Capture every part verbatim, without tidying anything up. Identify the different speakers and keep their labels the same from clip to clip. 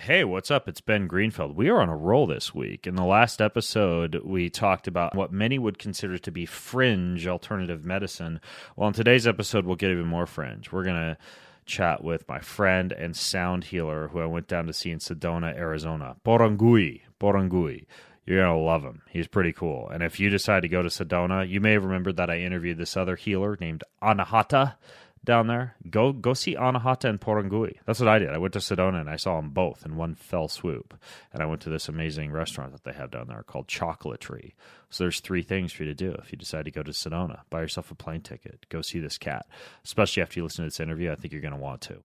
Speaker 1: Hey, what's up? It's Ben Greenfield. We are on a roll this week. In the last episode, we talked about what many would consider to be fringe alternative medicine. Well, in today's episode, we'll get even more fringe. We're going to chat with my friend and sound healer who I went down to see in Sedona, Arizona, Porangui. Porangui. You're going to love him. He's pretty cool. And if you decide to go to Sedona, you may have remembered that I interviewed this other healer named Anahata down there. Go go see Anahata and Porangui. That's what I did. I went to Sedona and I saw them both in one fell swoop. And I went to this amazing restaurant that they have down there called Chocolatry. So there's three things for you to do if you decide to go to Sedona. Buy yourself a plane ticket. Go see this cat. Especially after you listen to this interview, I think you're going to want to.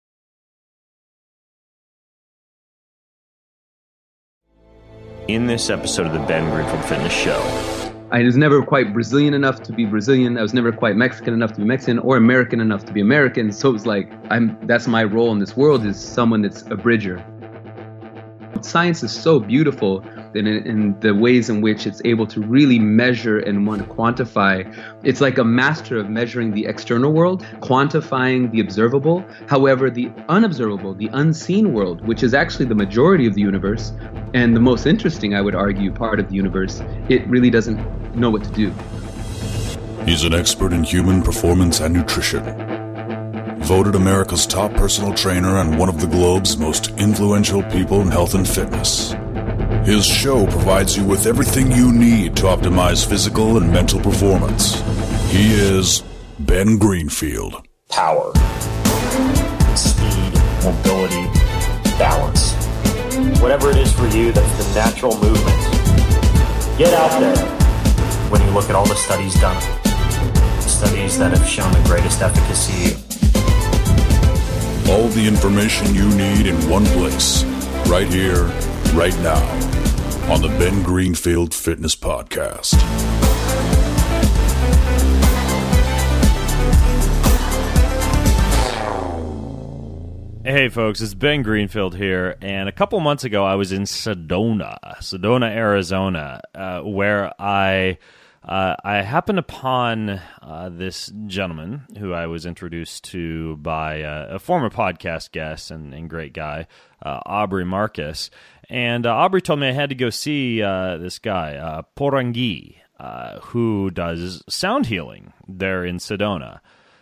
Speaker 1: In this episode of the Ben Greenfield Fitness Show,
Speaker 2: I was never quite Brazilian enough to be Brazilian. I was never quite Mexican enough to be Mexican, or American enough to be American. So it was like, I'm. That's my role in this world, is someone that's a bridger. Science is so beautiful in, in the ways in which it's able to really measure and want to quantify. It's like a master of measuring the external world, quantifying the observable. However, the unobservable, the unseen world, which is actually the majority of the universe, and the most interesting, I would argue, part of the universe, it really doesn't know what to do.
Speaker 3: He's an expert in human performance and nutrition. Voted America's top personal trainer and one of the globe's most influential people in health and fitness. His show provides you with everything you need to optimize physical and mental performance. He is Ben Greenfield.
Speaker 4: Power, speed, mobility, balance. Whatever it is for you, that's the natural movement. Get out there. When you look at all the studies done, studies that have shown the greatest efficacy.
Speaker 3: All the information you need in one place, right here, right now, on the Ben Greenfield Fitness Podcast.
Speaker 1: Hey folks, it's Ben Greenfield here, and a couple months ago I was in Sedona, Sedona, Arizona, uh, where I uh, I happened upon uh, this gentleman who I was introduced to by uh, a former podcast guest and, and great guy, uh, Aubrey Marcus, and uh, Aubrey told me I had to go see uh, this guy, uh, Porangui, uh, who does sound healing there in Sedona.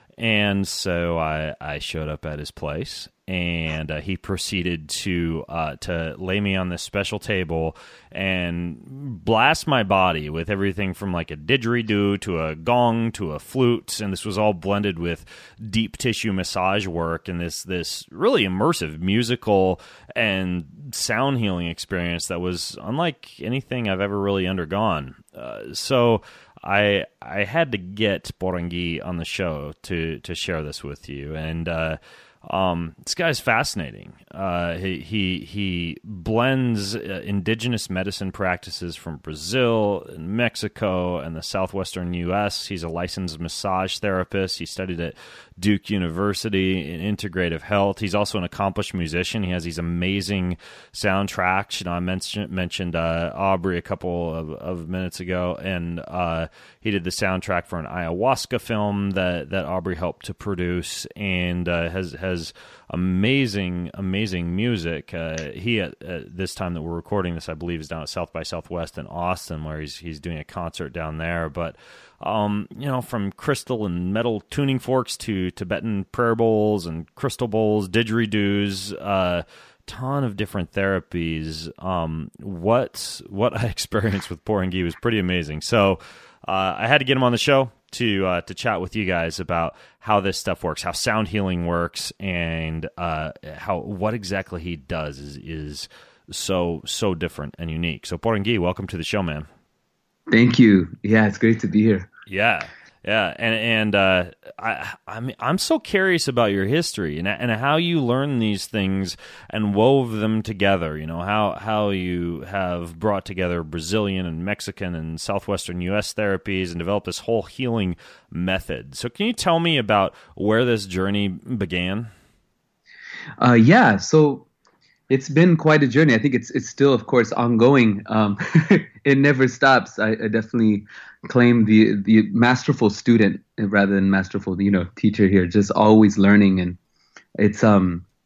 Speaker 1: And so I, I showed up at his place, and uh, he proceeded to uh, to lay me on this special table and blast my body with everything from like a didgeridoo to a gong to a flute, and this was all blended with deep tissue massage work and this this really immersive musical and sound healing experience that was unlike anything I've ever really undergone. Uh, so. I I had to get Porangui on the show to to share this with you, and uh, um, this guy's fascinating. Uh, he he he blends uh, indigenous medicine practices from Brazil and Mexico and the southwestern U S. He's a licensed massage therapist. He studied at Duke University in integrative health. He's also an accomplished musician. He has these amazing soundtracks. You know, I mentioned mentioned uh, Aubrey a couple of, of minutes ago, and uh, he did the soundtrack for an ayahuasca film that, that Aubrey helped to produce, and uh, has has amazing amazing music. Uh, he at, at this time that we're recording this, I believe, is down at South by Southwest in Austin, where he's he's doing a concert down there, but. Um, you know, from crystal and metal tuning forks to Tibetan prayer bowls and crystal bowls, didgeridoos, uh, ton of different therapies. Um, what what I experienced with Porangui was pretty amazing. So uh, I had to get him on the show to uh, to chat with you guys about how this stuff works, how sound healing works, and uh, how what exactly he does is is so so different and unique. So Porangui, welcome to the show, man.
Speaker 2: Thank you. Yeah, it's great to be here.
Speaker 1: Yeah, yeah, and and uh, I I'm I'm so curious about your history and and how you learned these things and wove them together. You know, how how you have brought together Brazilian and Mexican and southwestern U S therapies and developed this whole healing method. So, can you tell me about where this journey began?
Speaker 2: Uh, yeah. So. It's been quite a journey. I think it's it's still, of course, ongoing. Um, it never stops. I, I definitely claim the the masterful student rather than masterful, you know, teacher here. Just always learning, and it's um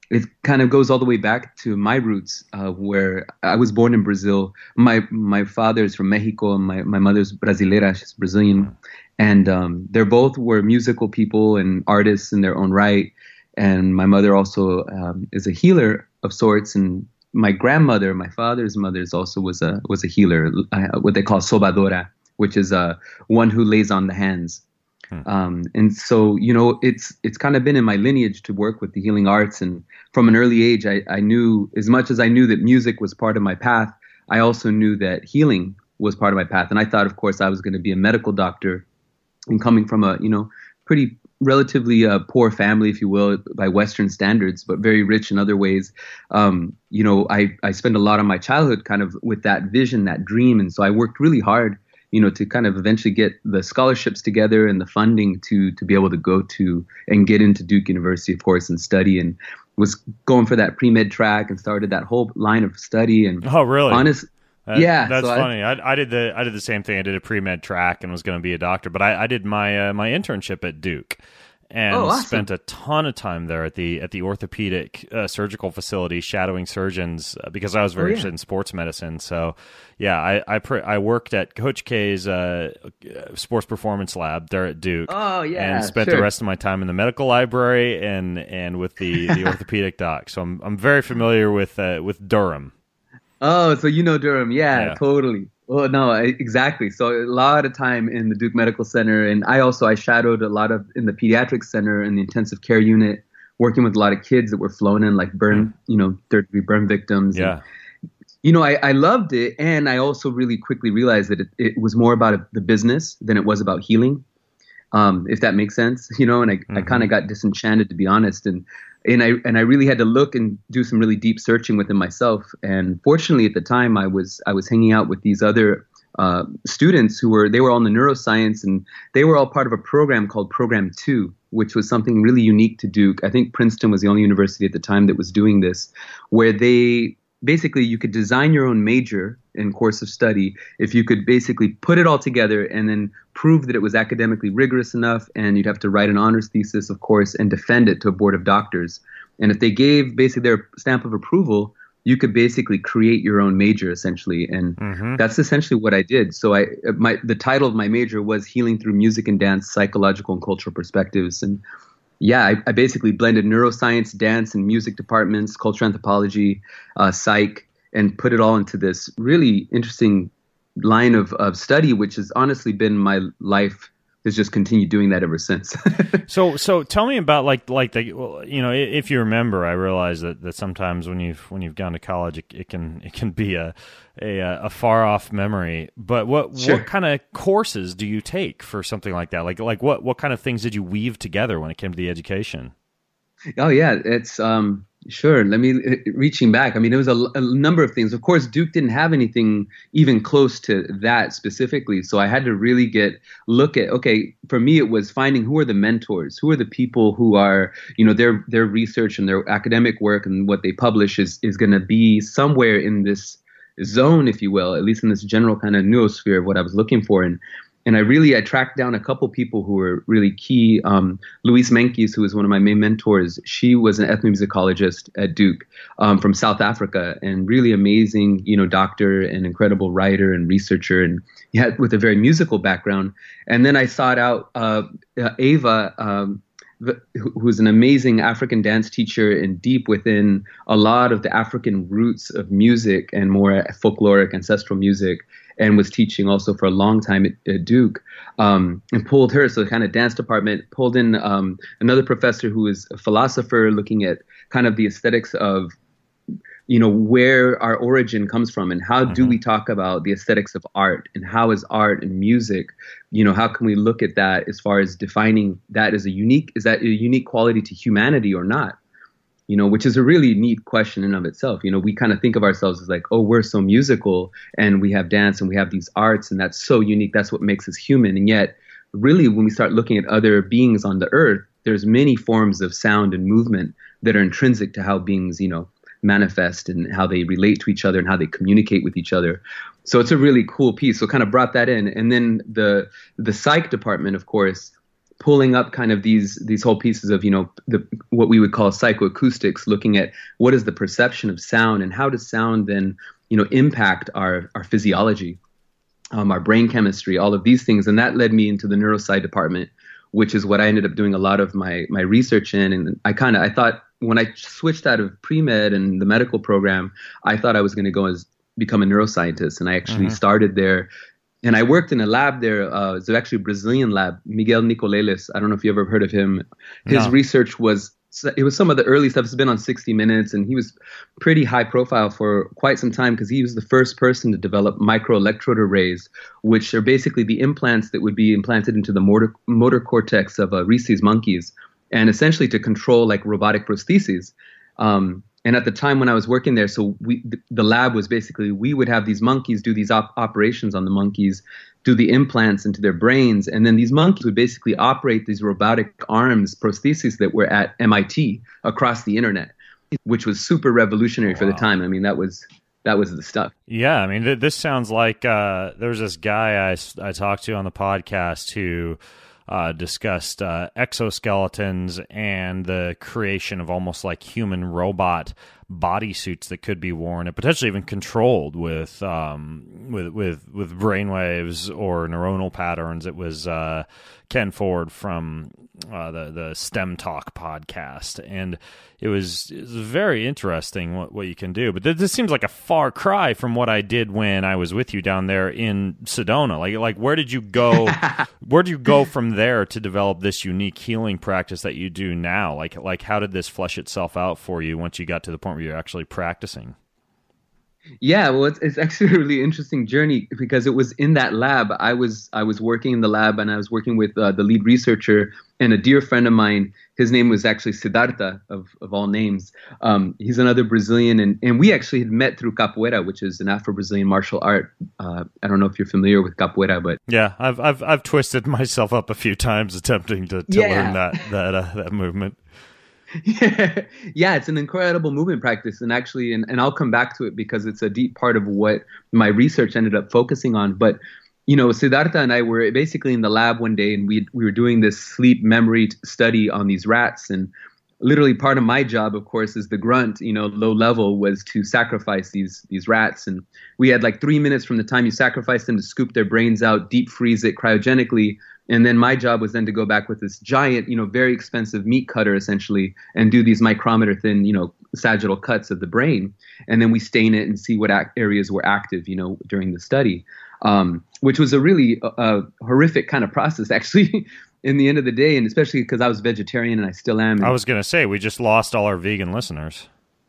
Speaker 2: it kind of goes all the way back to my roots, uh, where I was born in Brazil. My my father is from Mexico, and my, my mother's Brasileira, she's Brazilian. And um, they both were musical people and artists in their own right. And my mother also um, is a healer of sorts. And my grandmother, my father's mother, is also was a was a healer, uh, what they call sobadora, which is uh, one who lays on the hands. Hmm. Um, and so, you know, it's it's kind of been in my lineage to work with the healing arts. And from an early age, I, I knew, as much as I knew that music was part of my path, I also knew that healing was part of my path. And I thought, of course, I was going to be a medical doctor. And coming from a, you know, pretty relatively uh, poor family, if you will, by Western standards, but very rich in other ways, um, you know, I, I spent a lot of my childhood kind of with that vision, that dream. And so I worked really hard, you know, to kind of eventually get the scholarships together and the funding to to be able to go to and get into Duke University, of course, and study, and was going for that pre-med track and started that whole line of study. And
Speaker 1: oh, really?
Speaker 2: Honest,
Speaker 1: that,
Speaker 2: yeah,
Speaker 1: that's
Speaker 2: so
Speaker 1: funny. I, I, I did the I did the same thing. I did a pre-med track and was going to be a doctor, but I, I did my uh, my internship at Duke. And
Speaker 2: oh, awesome.
Speaker 1: spent a ton of time there at the at the orthopedic uh, surgical facility, shadowing surgeons uh, because I was very oh, yeah. interested in sports medicine. So, yeah, I I, pr- I worked at Coach K's uh, sports performance lab there at Duke.
Speaker 2: Oh yeah,
Speaker 1: and spent
Speaker 2: sure.
Speaker 1: the rest of my time in the medical library and and with the, the orthopedic doc. So I'm I'm very familiar with uh, with Durham.
Speaker 2: Oh, so you know Durham? Yeah,
Speaker 1: yeah.
Speaker 2: totally. Well, no, I, exactly. So a lot of time in the Duke Medical Center, and I also I shadowed a lot of in the pediatric center and the intensive care unit, working with a lot of kids that were flown in, like burn, mm. you know, third degree burn victims.
Speaker 1: Yeah.
Speaker 2: And, you know, I, I loved it, and I also really quickly realized that it, it was more about the business than it was about healing, um, if that makes sense. You know, and I, mm-hmm. I kind of got disenchanted, to be honest, and. And I and I really had to look and do some really deep searching within myself. And fortunately, at the time, I was I was hanging out with these other uh, students who were they were all in the neuroscience, and they were all part of a program called Program Two, which was something really unique to Duke. I think Princeton was the only university at the time that was doing this, where they basically you could design your own major in course of study if you could basically put it all together and then prove that it was academically rigorous enough, and you'd have to write an honors thesis, of course, and defend it to a board of doctors. And if they gave basically their stamp of approval, you could basically create your own major essentially. And mm-hmm. that's essentially what I did. So I my the title of my major was Healing Through Music and Dance, Psychological and Cultural Perspectives. And yeah, I, I basically blended neuroscience, dance, and music departments, cultural anthropology, uh, psych, and put it all into this really interesting line of, of study, which has honestly been my life. Has just continued doing that ever since.
Speaker 1: so, so tell me about like like the well, you know, if you remember, I realize that, that sometimes when you've when you've gone to college, it, it can it can be a a, a far off memory. But what sure. what kind of courses do you take for something like that? Like like what what kind of things did you weave together when it came to the education?
Speaker 2: Oh yeah, it's um. Sure. Let me reaching back. I mean, it was a, a number of things. Of course, Duke didn't have anything even close to that specifically. So I had to really get look at, OK, for me, it was finding who are the mentors, who are the people who are, you know, their their research and their academic work and what they publish is, is going to be somewhere in this zone, if you will, at least in this general kind of noosphere of what I was looking for. And And I really, I tracked down a couple people who were really key. Um, Louise Menkes, who was one of my main mentors, she was an ethnomusicologist at Duke um, from South Africa, and really amazing, you know, doctor and incredible writer and researcher, and yeah, with a very musical background. And then I sought out uh, uh, Ava, um, who's an amazing African dance teacher and deep within a lot of the African roots of music and more folkloric ancestral music, and was teaching also for a long time at, at Duke, um, and pulled her, so kind of dance department, pulled in um, another professor who is a philosopher looking at kind of the aesthetics of, you know, where our origin comes from and how mm-hmm. do we talk about the aesthetics of art, and how is art and music, you know, how can we look at that as far as defining that as a unique, is that a unique quality to humanity or not? You know, which is a really neat question in and of itself. You know, we kind of think of ourselves as like, oh, we're so musical and we have dance and we have these arts and that's so unique. That's what makes us human. And yet, really, when we start looking at other beings on the earth, there's many forms of sound and movement that are intrinsic to how beings, you know, manifest and how they relate to each other and how they communicate with each other. So it's a really cool piece. So kind of brought that in. And then the the psych department, of course, pulling up kind of these these whole pieces of, you know, the what we would call psychoacoustics, looking at what is the perception of sound and how does sound then, you know, impact our our physiology, um, our brain chemistry, all of these things. And that led me into the neurosci department, which is what I ended up doing a lot of my my research in. And I kind of I thought when I switched out of pre-med and the medical program, I thought I was going to go as become a neuroscientist, and I actually mm-hmm. started there. And I worked in a lab there. Uh, it's actually a Brazilian lab, Miguel Nicoleles. I don't know if you ever heard of him. His
Speaker 1: no.
Speaker 2: research was, it was some of the early stuff. It's been on sixty minutes, and he was pretty high profile for quite some time because he was the first person to develop microelectrode arrays, which are basically the implants that would be implanted into the motor, motor cortex of uh, rhesus monkeys, and essentially to control like robotic prostheses. Um, And at the time when I was working there, so we, the lab was basically, we would have these monkeys do these op- operations on the monkeys, do the implants into their brains. And then these monkeys would basically operate these robotic arms prostheses that were at M I T across the internet, which was super revolutionary wow. for the time. I mean, that was that was the stuff.
Speaker 1: Yeah. I mean, th- this sounds like uh, there was this guy I, I talked to on the podcast who Uh, discussed uh, exoskeletons and the creation of almost like human robot bodysuits that could be worn and potentially even controlled with um, with with with brainwaves or neuronal patterns. It was uh, Ken Ford from uh, the the STEM Talk podcast, and it was, it was very interesting what, what you can do. But th- this seems like a far cry from what I did when I was with you down there in Sedona. Like like where did you go? Where do you go from there to develop this unique healing practice that you do now? Like like how did this flesh itself out for you once you got to the point where you're actually practicing?
Speaker 2: Yeah, well, it's, it's actually a really interesting journey because it was in that lab. I was I was working in the lab, and I was working with uh, the lead researcher and a dear friend of mine. His name was actually Siddhartha, of, of all names. Um, he's another Brazilian, and, and we actually had met through capoeira, which is an Afro-Brazilian martial art. Uh, I don't know if you're familiar with capoeira, but
Speaker 1: yeah, I've I've I've twisted myself up a few times attempting to, to
Speaker 2: yeah.
Speaker 1: learn that that uh, that movement.
Speaker 2: Yeah, yeah, it's an incredible movement practice, and actually, and, and I'll come back to it because it's a deep part of what my research ended up focusing on. But you know, Siddhartha and I were basically in the lab one day, and we we were doing this sleep memory study on these rats, and literally part of my job, of course, as the grunt, you know, low level, was to sacrifice these these rats, and we had like three minutes from the time you sacrifice them to scoop their brains out, deep freeze it cryogenically. And then my job was then to go back with this giant, you know, very expensive meat cutter essentially and do these micrometer thin, you know, sagittal cuts of the brain. And then we stain it and see what ac- areas were active, you know, during the study, um, which was a really uh, horrific kind of process, actually, in the end of the day. And especially because I was vegetarian and I still am. And
Speaker 1: I was going to say, we just lost all our vegan listeners.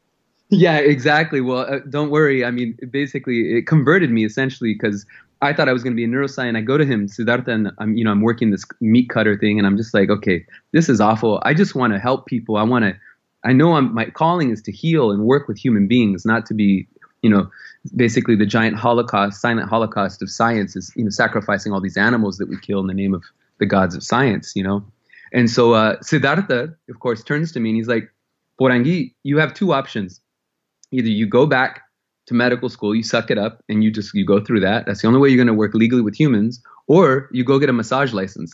Speaker 2: Yeah, exactly. Well, uh, don't worry. I mean, basically, it converted me essentially because I thought I was going to be a neuroscientist. I go to him, Siddhartha, and I'm, you know, I'm working this meat cutter thing, and I'm just like, okay, this is awful. I just want to help people. I want to, I know I'm, my calling is to heal and work with human beings, not to be, you know, basically the giant holocaust, silent holocaust of science is, you know, sacrificing all these animals that we kill in the name of the gods of science, you know. And so uh, Siddhartha, of course, turns to me and he's like, Porangui, you have two options. Either you go back to medical school, you suck it up, and you just you go through that. That's the only way you're going to work legally with humans, or you go get a massage license.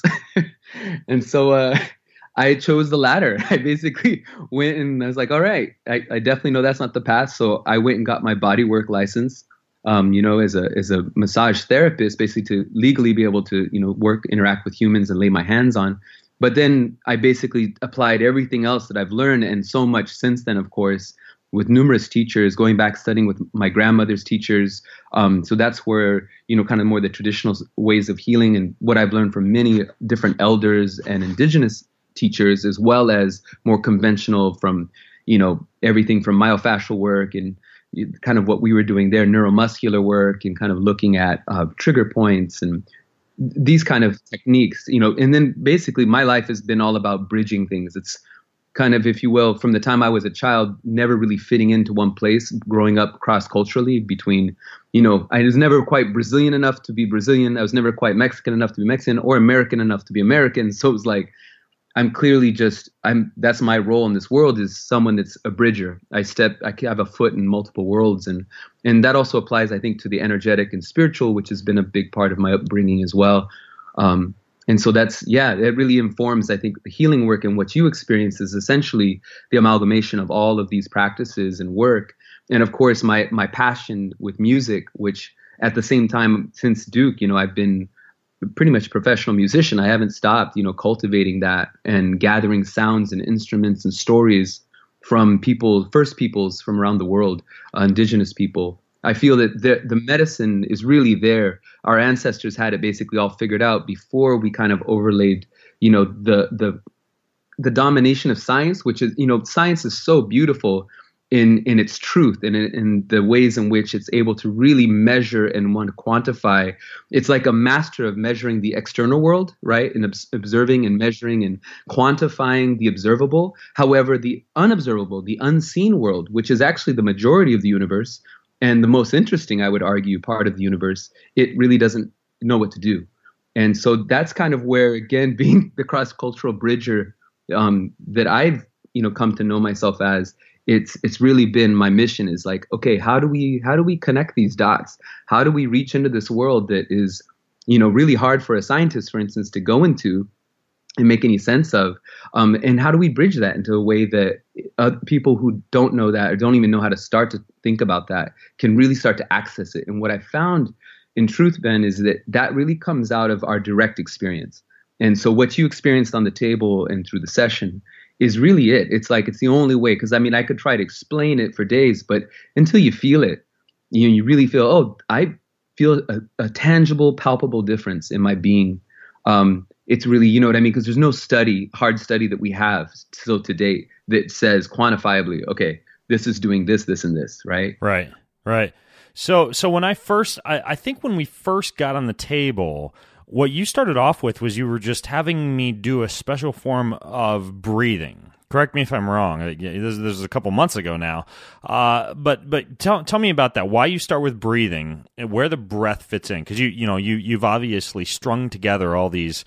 Speaker 2: And so uh, I chose the latter. I basically went and I was like, all right, I, I definitely know that's not the path. So I went and got my bodywork license, um, you know, as a as a massage therapist, basically to legally be able to, you know, work, interact with humans and lay my hands on. But then I basically applied everything else that I've learned, and so much since then, of course, with numerous teachers, going back studying with my grandmother's teachers. Um, so that's where, you know, kind of more the traditional ways of healing and what I've learned from many different elders and indigenous teachers, as well as more conventional from, you know, everything from myofascial work and kind of what we were doing there, neuromuscular work, and kind of looking at uh, trigger points and these kind of techniques, you know. And then basically my life has been all about bridging things. It's kind of, if you will, from the time I was a child, never really fitting into one place, growing up cross-culturally between, you know, I was never quite Brazilian enough to be Brazilian. I was never quite Mexican enough to be Mexican, or American enough to be American. So it was like, I'm clearly just, I'm, that's my role in this world, is someone that's a bridger. I step, I have a foot in multiple worlds. And, and that also applies, I think, to the energetic and spiritual, which has been a big part of my upbringing as well. Um, And so that's, yeah, it really informs, I think, the healing work, and what you experience is essentially the amalgamation of all of these practices and work. And of course, my my passion with music, which at the same time, since Duke, you know, I've been pretty much a professional musician. I haven't stopped, you know, cultivating that and gathering sounds and instruments and stories from people, first peoples from around the world, uh, indigenous people. I feel that the, the medicine is really there. Our ancestors had it basically all figured out before we kind of overlaid, you know, the the the domination of science, which is, you know, science is so beautiful in in its truth and in, in the ways in which it's able to really measure and want to quantify. It's like a master of measuring the external world, right? And obs- observing and measuring and quantifying the observable. However, the unobservable, the unseen world, which is actually the majority of the universe, and the most interesting, I would argue, part of the universe, it really doesn't know what to do. And so that's kind of where, again, being the cross-cultural bridger um, that I've, you know, come to know myself as, it's it's really been my mission, is like, okay, how do we how do we connect these dots? How do we reach into this world that is, you know, really hard for a scientist, for instance, to go into and make any sense of? Um, and how do we bridge that into a way that uh, people who don't know that or don't even know how to start to think about that can really start to access it? And what I found in truth, Ben, is that that really comes out of our direct experience. And so what you experienced on the table and through the session is really it. It's like, it's the only way. Because I mean, I could try to explain it for days, but until you feel it, you know, you really feel, oh, I feel a, a tangible, palpable difference in my being. Um, it's really, you know what I mean? Because there's no study, hard study that we have still to date that says quantifiably, okay, this is doing this, this, and this, right?
Speaker 1: Right, right. So, so when I first, I, I think when we first got on the table, what you started off with was you were just having me do a special form of breathing. Correct me if I'm wrong. This, this is a couple months ago now. Uh, but but tell tell me about that. Why you start with breathing and where the breath fits in? Because you you know you you've obviously strung together all these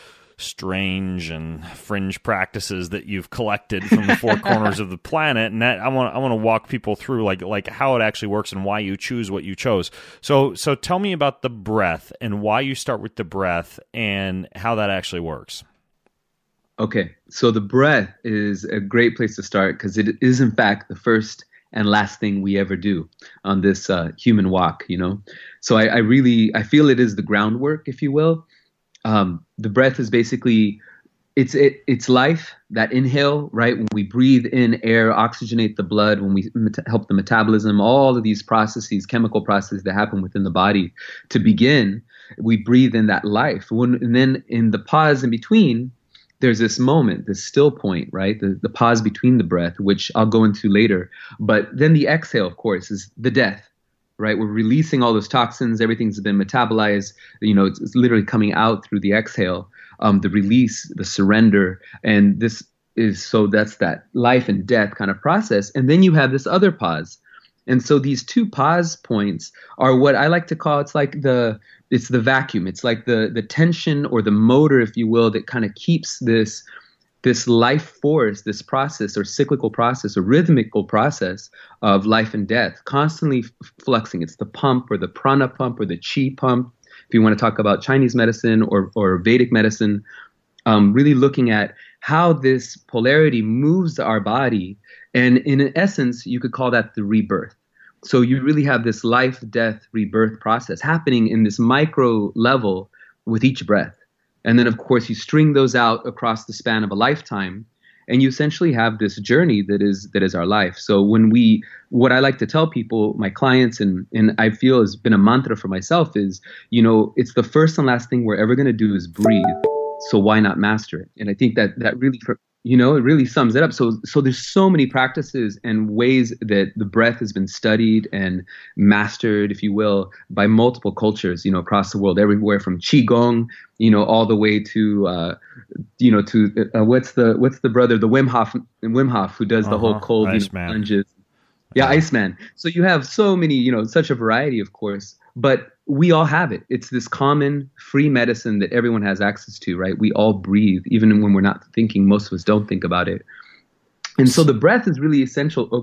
Speaker 1: strange and fringe practices that you've collected from the four corners of the planet, and that I want I want to walk people through like like how it actually works and why you choose what you chose. So so tell me about the breath and why you start with the breath and how that actually works.
Speaker 2: Okay, so the breath is a great place to start because it is in fact the first and last thing we ever do on this uh, human walk, you know. So I, I really I feel it is the groundwork, if you will. Um, the breath is basically, it's it, it's life, that inhale, right? When we breathe in air, oxygenate the blood, when we met- help the metabolism, all of these processes, chemical processes that happen within the body to begin, we breathe in that life. When, and then in the pause in between, there's this moment, this still point, right? The, the pause between the breath, which I'll go into later. But then the exhale, of course, is the death. Right, we're releasing all those toxins. Everything's been metabolized. You know, it's, it's literally coming out through the exhale, um, the release, the surrender, and this is so that's that life and death kind of process. And then you have this other pause, and so these two pause points are what I like to call it's like the it's the vacuum. It's like the the tension or the motor, if you will, that kind of keeps this. this life force, this process or cyclical process or rhythmical process of life and death constantly f- fluxing. It's the pump or the prana pump or the chi pump, if you want to talk about Chinese medicine or, or Vedic medicine, um, really looking at how this polarity moves our body. And in essence, you could call that the rebirth. So you really have this life, death, rebirth process happening in this micro level with each breath. And then, of course, you string those out across the span of a lifetime, and you essentially have this journey that is that is our life. So when we, what I like to tell people, my clients, and and I feel has been a mantra for myself is, you know, it's the first and last thing we're ever going to do is breathe. So why not master it? And I think that that really, you know, it really sums it up. So so there's so many practices and ways that the breath has been studied and mastered, if you will, by multiple cultures, you know, across the world, everywhere from Qigong, you know, all the way to, uh, you know, to uh, what's the what's the brother, the Wim Hof, Wim Hof, who does the uh-huh. whole cold you know, plunges. Yeah, uh-huh. Iceman. So you have so many, you know, such a variety, of course, but we all have it. It's this common free medicine that everyone has access to, right? We all breathe, even when we're not thinking. Most of us don't think about it. And so the breath is really essential. Oh, go ahead.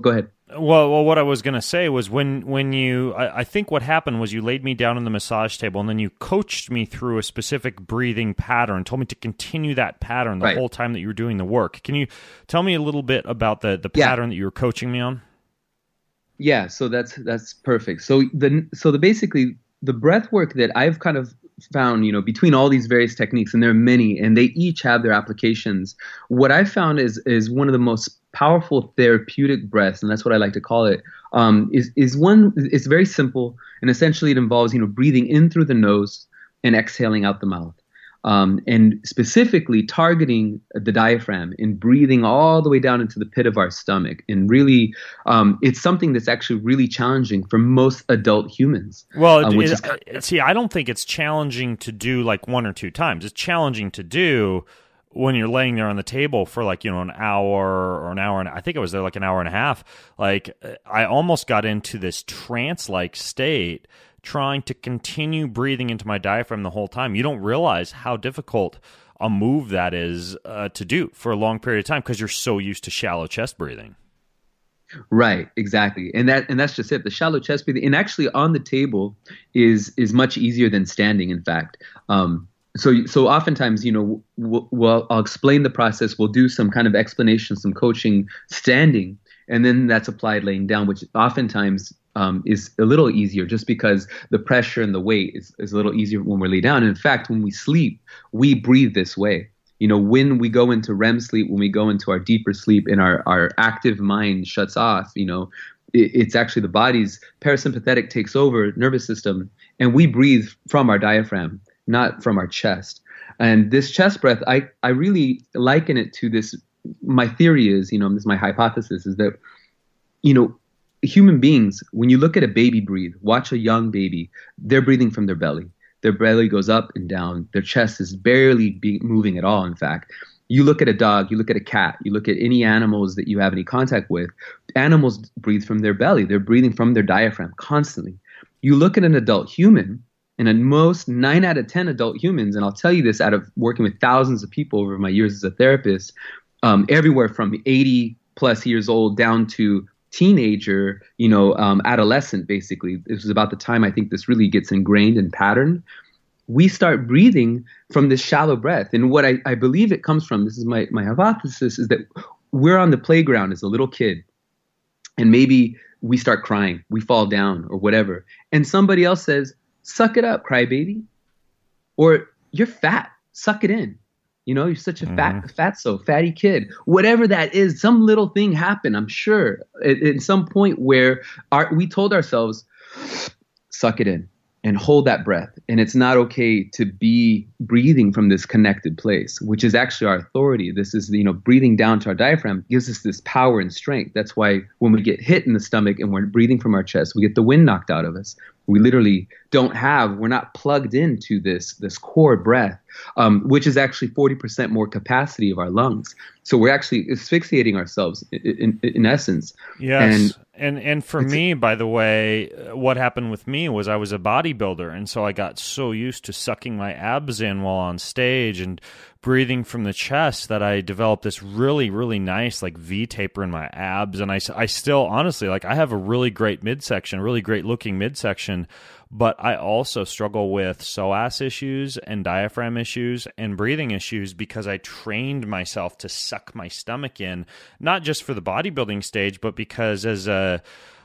Speaker 1: Well, well, what I was going to say was when when you, I, I think what happened was you laid me down on the massage table and then you coached me through a specific breathing pattern, told me to continue that pattern the
Speaker 2: Right.
Speaker 1: whole time that you were doing the work. Can you tell me a little bit about the, the
Speaker 2: Yeah.
Speaker 1: pattern that you were coaching me on?
Speaker 2: Yeah, so that's that's perfect. So the so the basically the breath work that I've kind of found, you know, between all these various techniques, and there are many, and they each have their applications. What I found is is one of the most powerful therapeutic breaths, and that's what I like to call it. Um, is is one. It's very simple, and essentially it involves, you know, breathing in through the nose and exhaling out the mouth. Um, and specifically targeting the diaphragm and breathing all the way down into the pit of our stomach. And really, um, it's something that's actually really challenging for most adult humans.
Speaker 1: Well,
Speaker 2: um, which
Speaker 1: it-
Speaker 2: is
Speaker 1: it- see, I don't think it's challenging to do like one or two times. It's challenging to do when you're laying there on the table for like, you know, an hour or an hour and I think I was there like an hour and a half. Like I almost got into this trance-like state trying to continue breathing into my diaphragm the whole time. You don't realize how difficult a move that is uh, to do for a long period of time because you're so used to shallow chest breathing.
Speaker 2: Right, exactly, and that and that's just it. The shallow chest breathing, and actually on the table is is much easier than standing. In fact, um, so so oftentimes, you know, we'll, we'll I'll explain the process. We'll do some kind of explanation, some coaching standing, and then that's applied laying down, which oftentimes um, is a little easier, just because the pressure and the weight is is a little easier when we're laid down. And in fact, when we sleep, we breathe this way. You know, when we go into R E M sleep, when we go into our deeper sleep and our, our active mind shuts off, you know, it, it's actually the body's parasympathetic takes over nervous system, and we breathe from our diaphragm, not from our chest. And this chest breath, I, I really liken it to this. My theory is, you know, this is my hypothesis, is that, you know, human beings, when you look at a baby breathe, watch a young baby, they're breathing from their belly. Their belly goes up and down. Their chest is barely be moving at all, in fact. You look at a dog, you look at a cat, you look at any animals that you have any contact with, animals breathe from their belly. They're breathing from their diaphragm constantly. You look at an adult human, and at most nine out of ten adult humans, and I'll tell you this out of working with thousands of people over my years as a therapist, um, everywhere from eighty plus years old down to teenager, you know, um, adolescent, basically. This is about the time I think this really gets ingrained and patterned. We start breathing from this shallow breath. And what I, I believe it comes from, this is my, my hypothesis, is that we're on the playground as a little kid, and maybe we start crying, we fall down or whatever. And somebody else says, suck it up, crybaby. Or you're fat, suck it in. You know, you're such a fat,
Speaker 1: Mm-hmm.
Speaker 2: fatso, fatty kid. Whatever that is, some little thing happened, I'm sure, at, at some point where our, we told ourselves, suck it in and hold that breath. And it's not okay to be breathing from this connected place, which is actually our authority. This is, you know, breathing down to our diaphragm gives us this power and strength. That's why when we get hit in the stomach and we're breathing from our chest, we get the wind knocked out of us. We literally don't have, we're not plugged into this, this core breath, um, which is actually forty percent more capacity of our lungs. So we're actually asphyxiating ourselves in, in, in essence.
Speaker 1: Yes.
Speaker 2: And
Speaker 1: And and for me, by the way, what happened with me was I was a bodybuilder, and so I got so used to sucking my abs in while on stage and breathing from the chest that I developed this really, really nice like V taper in my abs. And I, I still, honestly, like I have a really great midsection, really great looking midsection, but I also struggle with psoas issues and diaphragm issues and breathing issues because I trained myself to suck my stomach in, not just for the bodybuilding stage, but because as a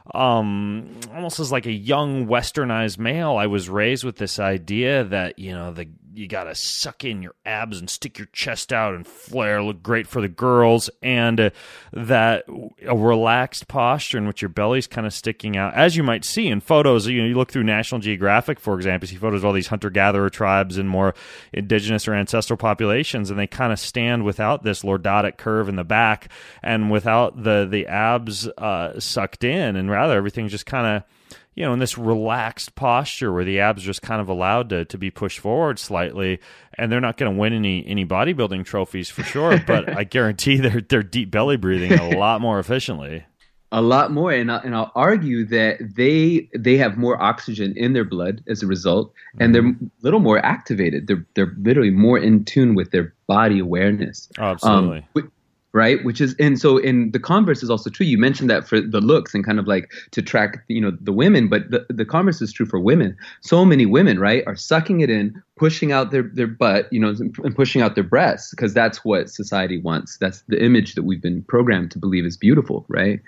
Speaker 1: um almost as like a young westernized male, I was raised with this idea that, you know, the you gotta suck in your abs and stick your chest out and flare, look great for the girls, and uh, that a relaxed posture in which your belly's kind of sticking out, as you might see in photos. You know, you look through National Geographic, for example, you see photos of all these hunter-gatherer tribes and more indigenous or ancestral populations, and they kind of stand without this lordotic curve in the back and without the the abs uh, sucked in, and rather everything's just kind of, you know, in this relaxed posture where the abs are just kind of allowed to, to be pushed forward slightly, and they're not going to win any any bodybuilding trophies for sure, but I guarantee they're they're deep belly breathing a lot more efficiently.
Speaker 2: A lot more, and I'll, and I'll argue that they they have more oxygen in their blood as a result, and they're a little more activated. They're they're literally more in tune with their body awareness.
Speaker 1: Oh, absolutely.
Speaker 2: Um, right? Which is, and so, in the converse is also true. You mentioned that for the looks and kind of like to track, you know, the women, but the, the converse is true for women. So many women, right, are sucking it in, pushing out their, their butt, you know, and pushing out their breasts because that's what society wants. That's the image that we've been programmed to believe is beautiful, right?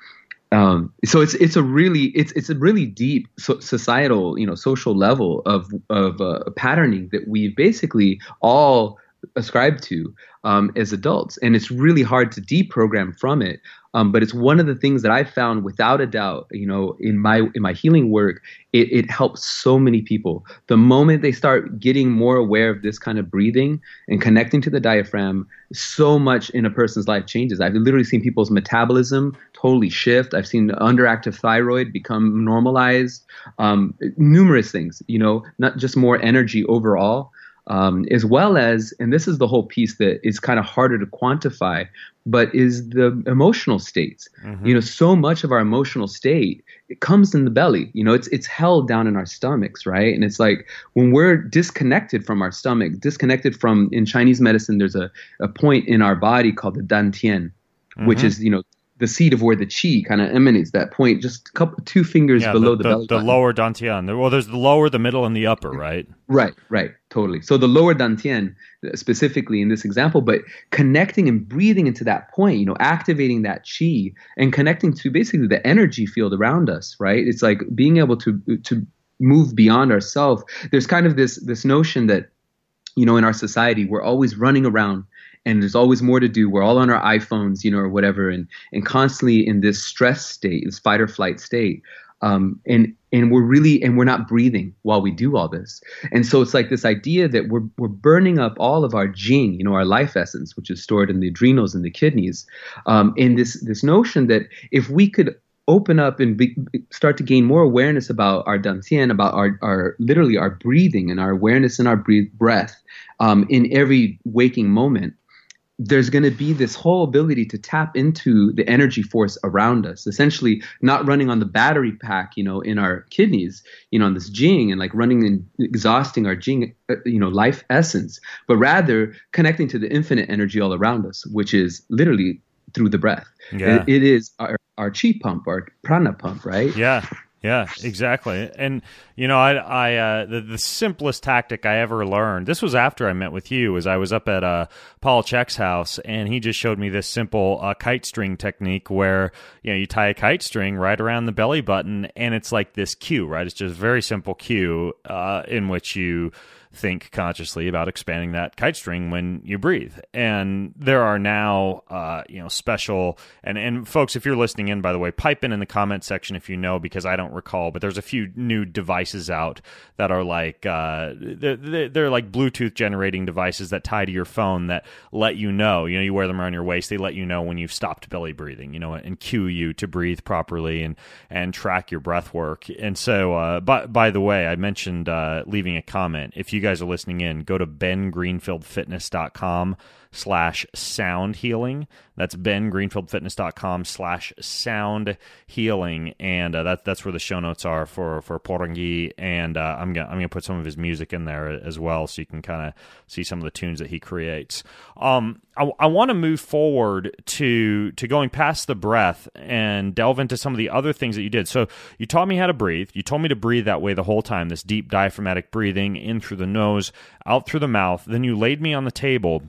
Speaker 2: Um, so it's it's a really it's it's a really deep so, societal, you know, social level of of uh, patterning that we've basically all ascribed to um, as adults, and it's really hard to deprogram from it. Um, but it's one of the things that I found, without a doubt, you know, in my in my healing work, it, it helps so many people. The moment they start getting more aware of this kind of breathing and connecting to the diaphragm, so much in a person's life changes. I've literally seen people's metabolism totally shift. I've seen underactive thyroid become normalized. Um, numerous things, you know, not just more energy overall. Um, as well as, and this is the whole piece that is kind of harder to quantify, but is the emotional states. Mm-hmm. You know, so much of our emotional state, it comes in the belly. You know, it's it's held down in our stomachs, right? And it's like when we're disconnected from our stomach, disconnected from, in Chinese medicine, there's a, a point in our body called the dantian, mm-hmm. which is, you know, the seat of where the chi kind of emanates, that point just a couple, two fingers yeah, below the, the, the belly button.
Speaker 1: The lower dantian. Well, there's the lower, the middle, and the upper, right?
Speaker 2: Right, right, totally. So the lower dantian, specifically in this example, but connecting and breathing into that point, you know, activating that chi and connecting to basically the energy field around us, right? It's like being able to to move beyond ourselves. There's kind of this this notion that, you know, in our society, we're always running around. And there's always more to do. We're all on our iPhones, you know, or whatever, and and constantly in this stress state, this fight or flight state. Um, and and we're really and we're not breathing while we do all this. And so it's like this idea that we're we're burning up all of our jing, you know, our life essence, which is stored in the adrenals and the kidneys. Um, and this this notion that if we could open up and be, start to gain more awareness about our dantian, about our, our literally our breathing and our awareness in our breathe, breath um, in every waking moment, there's going to be this whole ability to tap into the energy force around us, essentially not running on the battery pack, you know, in our kidneys, you know, on this jing and like running and exhausting our jing, you know, life essence, but rather connecting to the infinite energy all around us, which is literally through the breath.
Speaker 1: Yeah.
Speaker 2: It, it is our, our chi pump, our prana pump, right?
Speaker 1: Yeah. Yeah, exactly. And, you know, I, I, uh, the, the simplest tactic I ever learned, this was after I met with you, is I was up at, uh, Paul Chek's house, and he just showed me this simple, uh, kite string technique where, you know, you tie a kite string right around the belly button, and it's like this cue, right? It's just a very simple cue, uh, in which you think consciously about expanding that kite string when you breathe. And there are now, uh, you know, special, and, and folks, if you're listening in, by the way, pipe in in the comment section if you know, because I don't recall, but there's a few new devices out that are like, uh, they're, they're like Bluetooth generating devices that tie to your phone that let you know, you know, you wear them around your waist, they let you know when you've stopped belly breathing, you know, and cue you to breathe properly and, and track your breath work. And so, uh, by, by the way, I mentioned, uh, leaving a comment. If you You guys are listening in, go to ben greenfield fitness dot com slash sound healing. That's ben greenfield fitness dot com slash sound healing, and uh, that that's where the show notes are for for Porangui, and uh, I'm gonna I'm gonna put some of his music in there as well, so you can kind of see some of the tunes that he creates. Um, I, I want to move forward to to going past the breath and delve into some of the other things that you did. So you taught me how to breathe. You told me to breathe that way the whole time. This deep diaphragmatic breathing in through the nose, out through the mouth. Then you laid me on the table.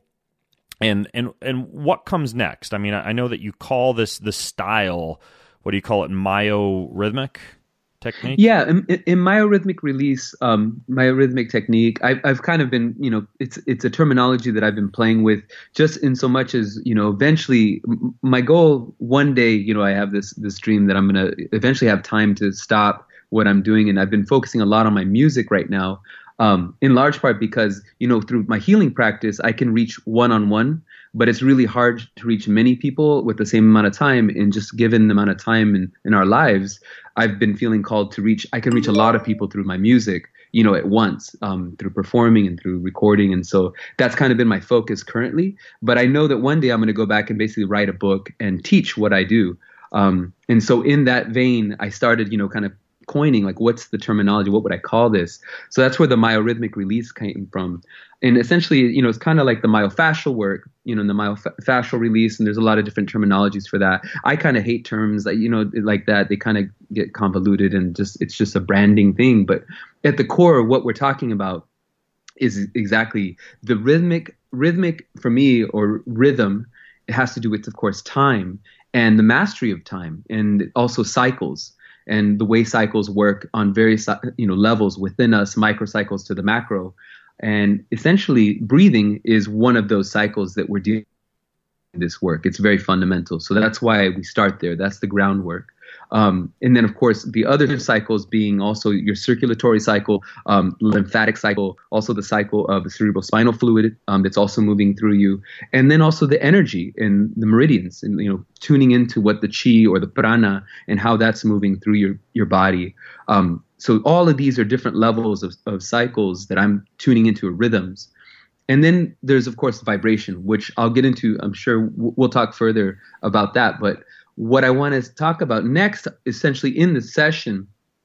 Speaker 1: And and and what comes next? I mean, I know that you call this the style, what do you call it, myorhythmic technique?
Speaker 2: Yeah, in, in myorhythmic release, um, myorhythmic technique, I've I've kind of been, you know, it's it's a terminology that I've been playing with, just in so much as, you know, eventually my goal one day, you know, I have this this dream that I'm going to eventually have time to stop what I'm doing, and I've been focusing a lot on my music right now. Um, in large part because, you know, through my healing practice, I can reach one-on-one, but it's really hard to reach many people with the same amount of time. And just given the amount of time in, in our lives, I've been feeling called to reach, I can reach a lot of people through my music, you know, at once, um, through performing and through recording. And so that's kind of been my focus currently. But I know that one day I'm going to go back and basically write a book and teach what I do. Um, and so in that vein, I started, you know, kind of coining, like what's the terminology? What would I call this? So that's where the myorhythmic release came from. And essentially, you know, it's kind of like the myofascial work, you know, and the myofascial release. And there's a lot of different terminologies for that. I kind of hate terms that, you know, like that. They kind of get convoluted and just, it's just a branding thing. But at the core, what we're talking about is exactly the rhythmic, rhythmic for me, or rhythm. It has to do with, of course, time and the mastery of time, and also cycles and the way cycles work on various, you know, levels within us, microcycles to the macro. And essentially, breathing is one of those cycles that we're doing in this work. It's very fundamental. So that's why we start there. That's the groundwork. Um, and then, of course, the other cycles being also your circulatory cycle, um, lymphatic cycle, also the cycle of the cerebral spinal fluid um, that's also moving through you. And then also the energy and the meridians, and, you know, tuning into what the chi or the prana and how that's moving through your, your body. Um, so all of these are different levels of, of cycles that I'm tuning into, rhythms. And then there's, of course, vibration, which I'll get into. I'm sure we'll talk further about that. But what I want to talk about next, essentially in the session,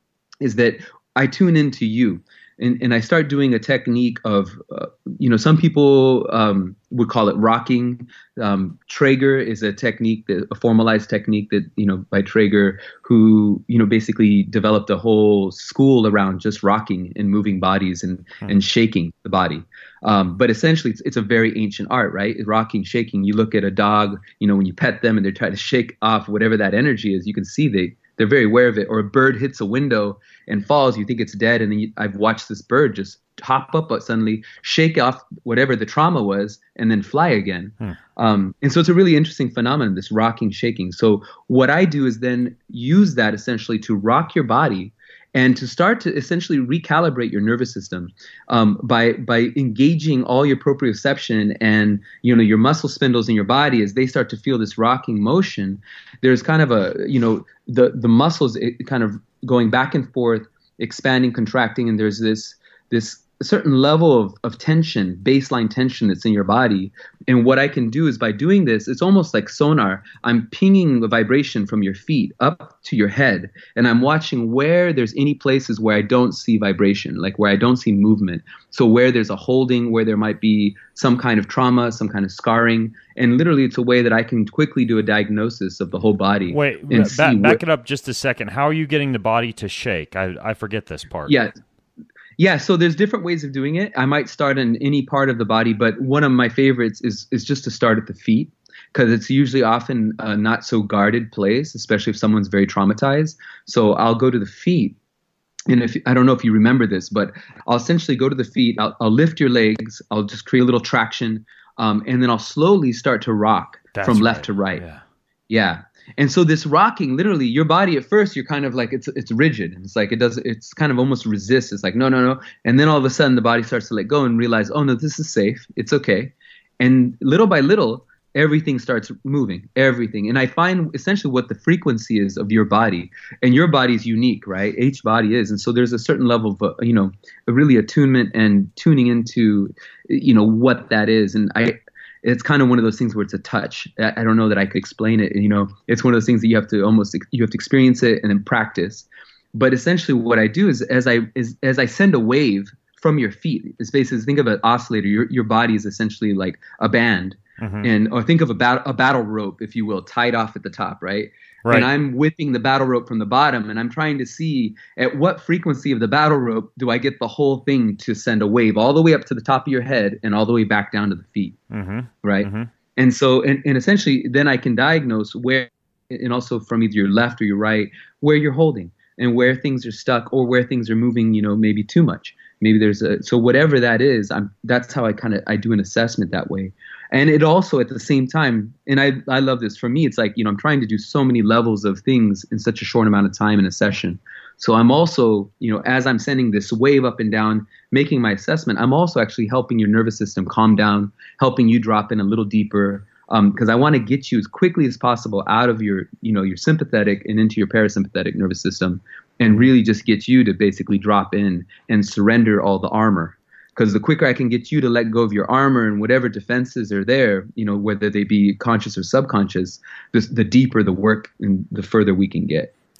Speaker 2: is that I tune into you. And, and I start doing a technique of, uh, you know, some people um, would call it rocking. Um, Traeger is a technique, that, a formalized technique that, you know, by Traeger, who, you know, basically developed a whole school around just rocking and moving bodies and, hmm. and shaking the body. Um, but essentially, it's, it's a very ancient art, right? Rocking, shaking. You look at a dog, you know, when you pet them and they're trying to shake off whatever that energy is, you can see they, they're very aware of it. Or a bird hits a window and falls, you think it's dead, and then you, I've watched this bird just hop up but suddenly, shake off whatever the trauma was, and then fly again. Hmm. Um, and so it's a really interesting phenomenon, this rocking, shaking. So what I do is then use that essentially to rock your body and to start to essentially recalibrate your nervous system um, by by engaging all your proprioception and, you know, your muscle spindles in your body as they start to feel this rocking motion. There's kind of a, you know, the the muscles it kind of going back and forth, expanding, contracting, and there's this this certain level of, of tension, baseline tension that's in your body. And what I can do is by doing this, it's almost like sonar. I'm pinging the vibration from your feet up to your head, and I'm watching where there's any places where I don't see vibration, like where I don't see movement. So where there's a holding, where there might be some kind of trauma, some kind of scarring. And literally it's a way that I can quickly do a diagnosis of the whole body.
Speaker 1: Wait,
Speaker 2: and
Speaker 1: ba-
Speaker 2: see
Speaker 1: back
Speaker 2: wh-
Speaker 1: it up just a second. How are you getting the body to shake? I, I forget this part.
Speaker 2: Yeah. Yeah, so there's different ways of doing it. I might start in any part of the body, but one of my favorites is is just to start at the feet, because it's usually often a not so guarded place, especially if someone's very traumatized. So I'll go to the feet. And if I don't know if you remember this, but I'll essentially go to the feet. I'll, I'll lift your legs. I'll just create a little traction, um, and then I'll slowly start to rock
Speaker 1: That's
Speaker 2: from left
Speaker 1: right.
Speaker 2: to right.
Speaker 1: Yeah.
Speaker 2: Yeah. And so this rocking, literally, your body at first, you're kind of like, it's it's rigid. It's like it does, it's kind of almost resists. It's like, no, no, no. And then all of a sudden the body starts to let go and realize, oh, no, this is safe. It's okay. And little by little, everything starts moving, everything. And I find essentially what the frequency is of your body. And your body is unique, right? Each body is. And so there's a certain level of, uh, you know, really attunement and tuning into, you know, what that is. And I, it's kind of one of those things where it's a touch. I, I don't know that I could explain it. You know, it's one of those things that you have to almost, you have to experience it and then practice. But essentially what I do is as I, is, as I send a wave from your feet, it's basically, think of an oscillator. Your, your body is essentially like a band. Mm-hmm. And or think of a, bat, a battle rope, if you will, tied off at the top, right? Right. And I'm whipping the battle rope from the bottom, and I'm trying to see at what frequency of the battle rope do I get the whole thing to send a wave all the way up to the top of your head and all the way back down to the feet, mm-hmm. right? Mm-hmm. And so, and, and essentially, then I can diagnose where, and also from either your left or your right, where you're holding and where things are stuck or where things are moving, you know, maybe too much. Maybe there's a, so whatever that is, I'm, that's how I kind of, I do an assessment that way. And it also at the same time, and I, I love this, for me, it's like, you know, I'm trying to do so many levels of things in such a short amount of time in a session. So I'm also, you know, as I'm sending this wave up and down, making my assessment, I'm also actually helping your nervous system calm down, helping you drop in a little deeper, because um, I want to get you as quickly as possible out of your, you know, your sympathetic and into your parasympathetic nervous system, and really just get you to basically drop in and surrender all the armor. Because the quicker I can get you to let go of your armor and whatever defenses are there, you know, whether they be conscious or subconscious, the, the deeper the work and the further we can get.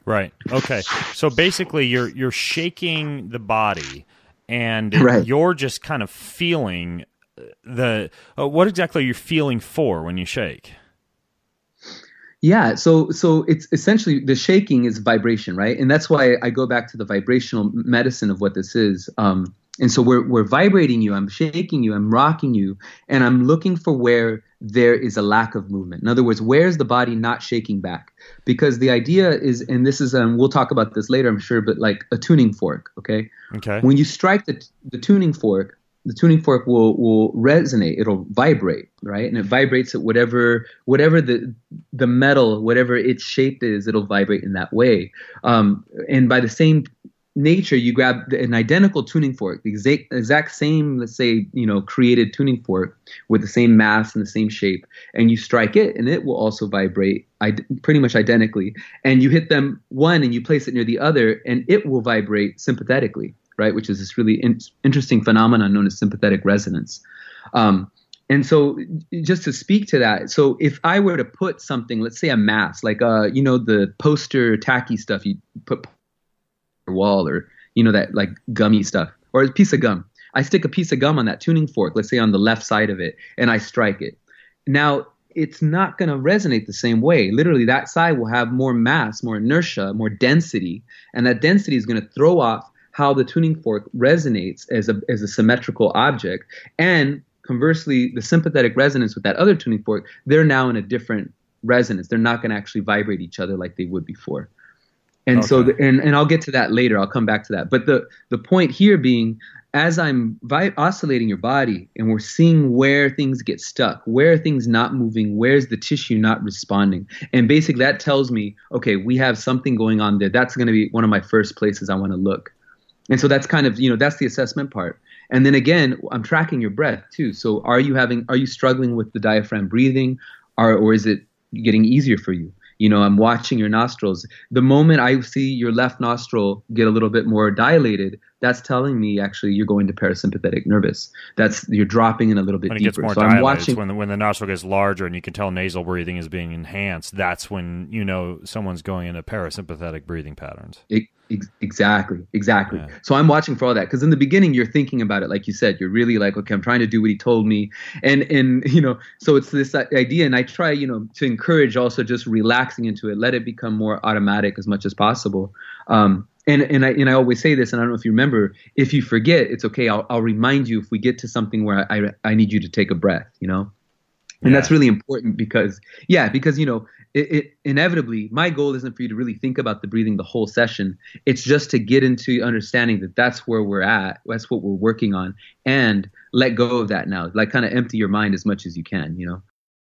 Speaker 1: Right. Okay. So basically, you're you're shaking the body, and
Speaker 2: right.
Speaker 1: you're just kind of feeling the. Uh, what exactly are you feeling for when you shake?
Speaker 2: Yeah. So so it's essentially the shaking is vibration, right? And that's why I go back to the vibrational medicine of what this is. Um, and so we're we're vibrating you. I'm shaking you. I'm rocking you, and I'm looking for where there is a lack of movement. In other words, where's the body not shaking back? Because the idea is, and this is, um, we'll talk about this later, I'm sure, but like a tuning fork, okay?
Speaker 1: Okay.
Speaker 2: When you strike the the tuning fork, the tuning fork will will resonate. It'll vibrate, right? And it vibrates at whatever whatever the the metal, whatever its shape is, it'll vibrate in that way. Um, and by the same nature, you grab an identical tuning fork, the exact, exact same, let's say, you know, created tuning fork with the same mass and the same shape, and you strike it, and it will also vibrate id- pretty much identically. And you hit them one, and you place it near the other, and it will vibrate sympathetically, right? Which is this really in- interesting phenomenon known as sympathetic resonance. Um, and so, just to speak to that, so if I were to put something, let's say a mass, like uh, you know, the poster tacky stuff you put wall, or you know, that like gummy stuff, or a piece of gum. I stick a piece of gum on that tuning fork, let's say on the left side of it, and I strike it. Now it's not going to resonate the same way. Literally, that side will have more mass, more inertia, more density, and that density is going to throw off how the tuning fork resonates as a as a symmetrical object. And conversely, the sympathetic resonance with that other tuning fork, they're now in a different resonance. They're not going to actually vibrate each other like they would before. And okay. so, the, and, and I'll get to that later. I'll come back to that. But the, the point here being, as I'm vi- oscillating your body and we're seeing where things get stuck, where are things not moving, where's the tissue not responding. And basically that tells me, okay, we have something going on there. That's going to be one of my first places I want to look. And so that's kind of, you know, that's the assessment part. And then again, I'm tracking your breath too. So are you having, are you struggling with the diaphragm breathing, or, or is it getting easier for you? You know, I'm watching your nostrils. The moment I see your left nostril get a little bit more dilated, that's telling me actually you're going to parasympathetic nervous. That's, you're dropping in a little bit
Speaker 1: when it
Speaker 2: deeper.
Speaker 1: Gets more
Speaker 2: so
Speaker 1: dilated,
Speaker 2: I'm watching
Speaker 1: when the, when the nostril gets larger and you can tell nasal breathing is being enhanced. That's when you know someone's going into parasympathetic breathing patterns.
Speaker 2: It, ex- exactly, exactly.
Speaker 1: Yeah.
Speaker 2: So I'm watching for all that, because in the beginning you're thinking about it, like you said, you're really like, okay, I'm trying to do what he told me, and and you know, so it's this idea, and I try, you know, to encourage also just relaxing into it, let it become more automatic as much as possible. Um, And and I and I always say this, and I don't know if you remember. If you forget, it's okay. I'll I'll remind you if we get to something where I I need you to take a breath. You know, and
Speaker 1: yeah.
Speaker 2: that's really important because yeah, because you know, it, it inevitably my goal isn't for you to really think about the breathing the whole session. It's just to get into understanding that that's where we're at. That's what we're working on, and let go of that now. Like kind of empty your mind as much as you can. You know.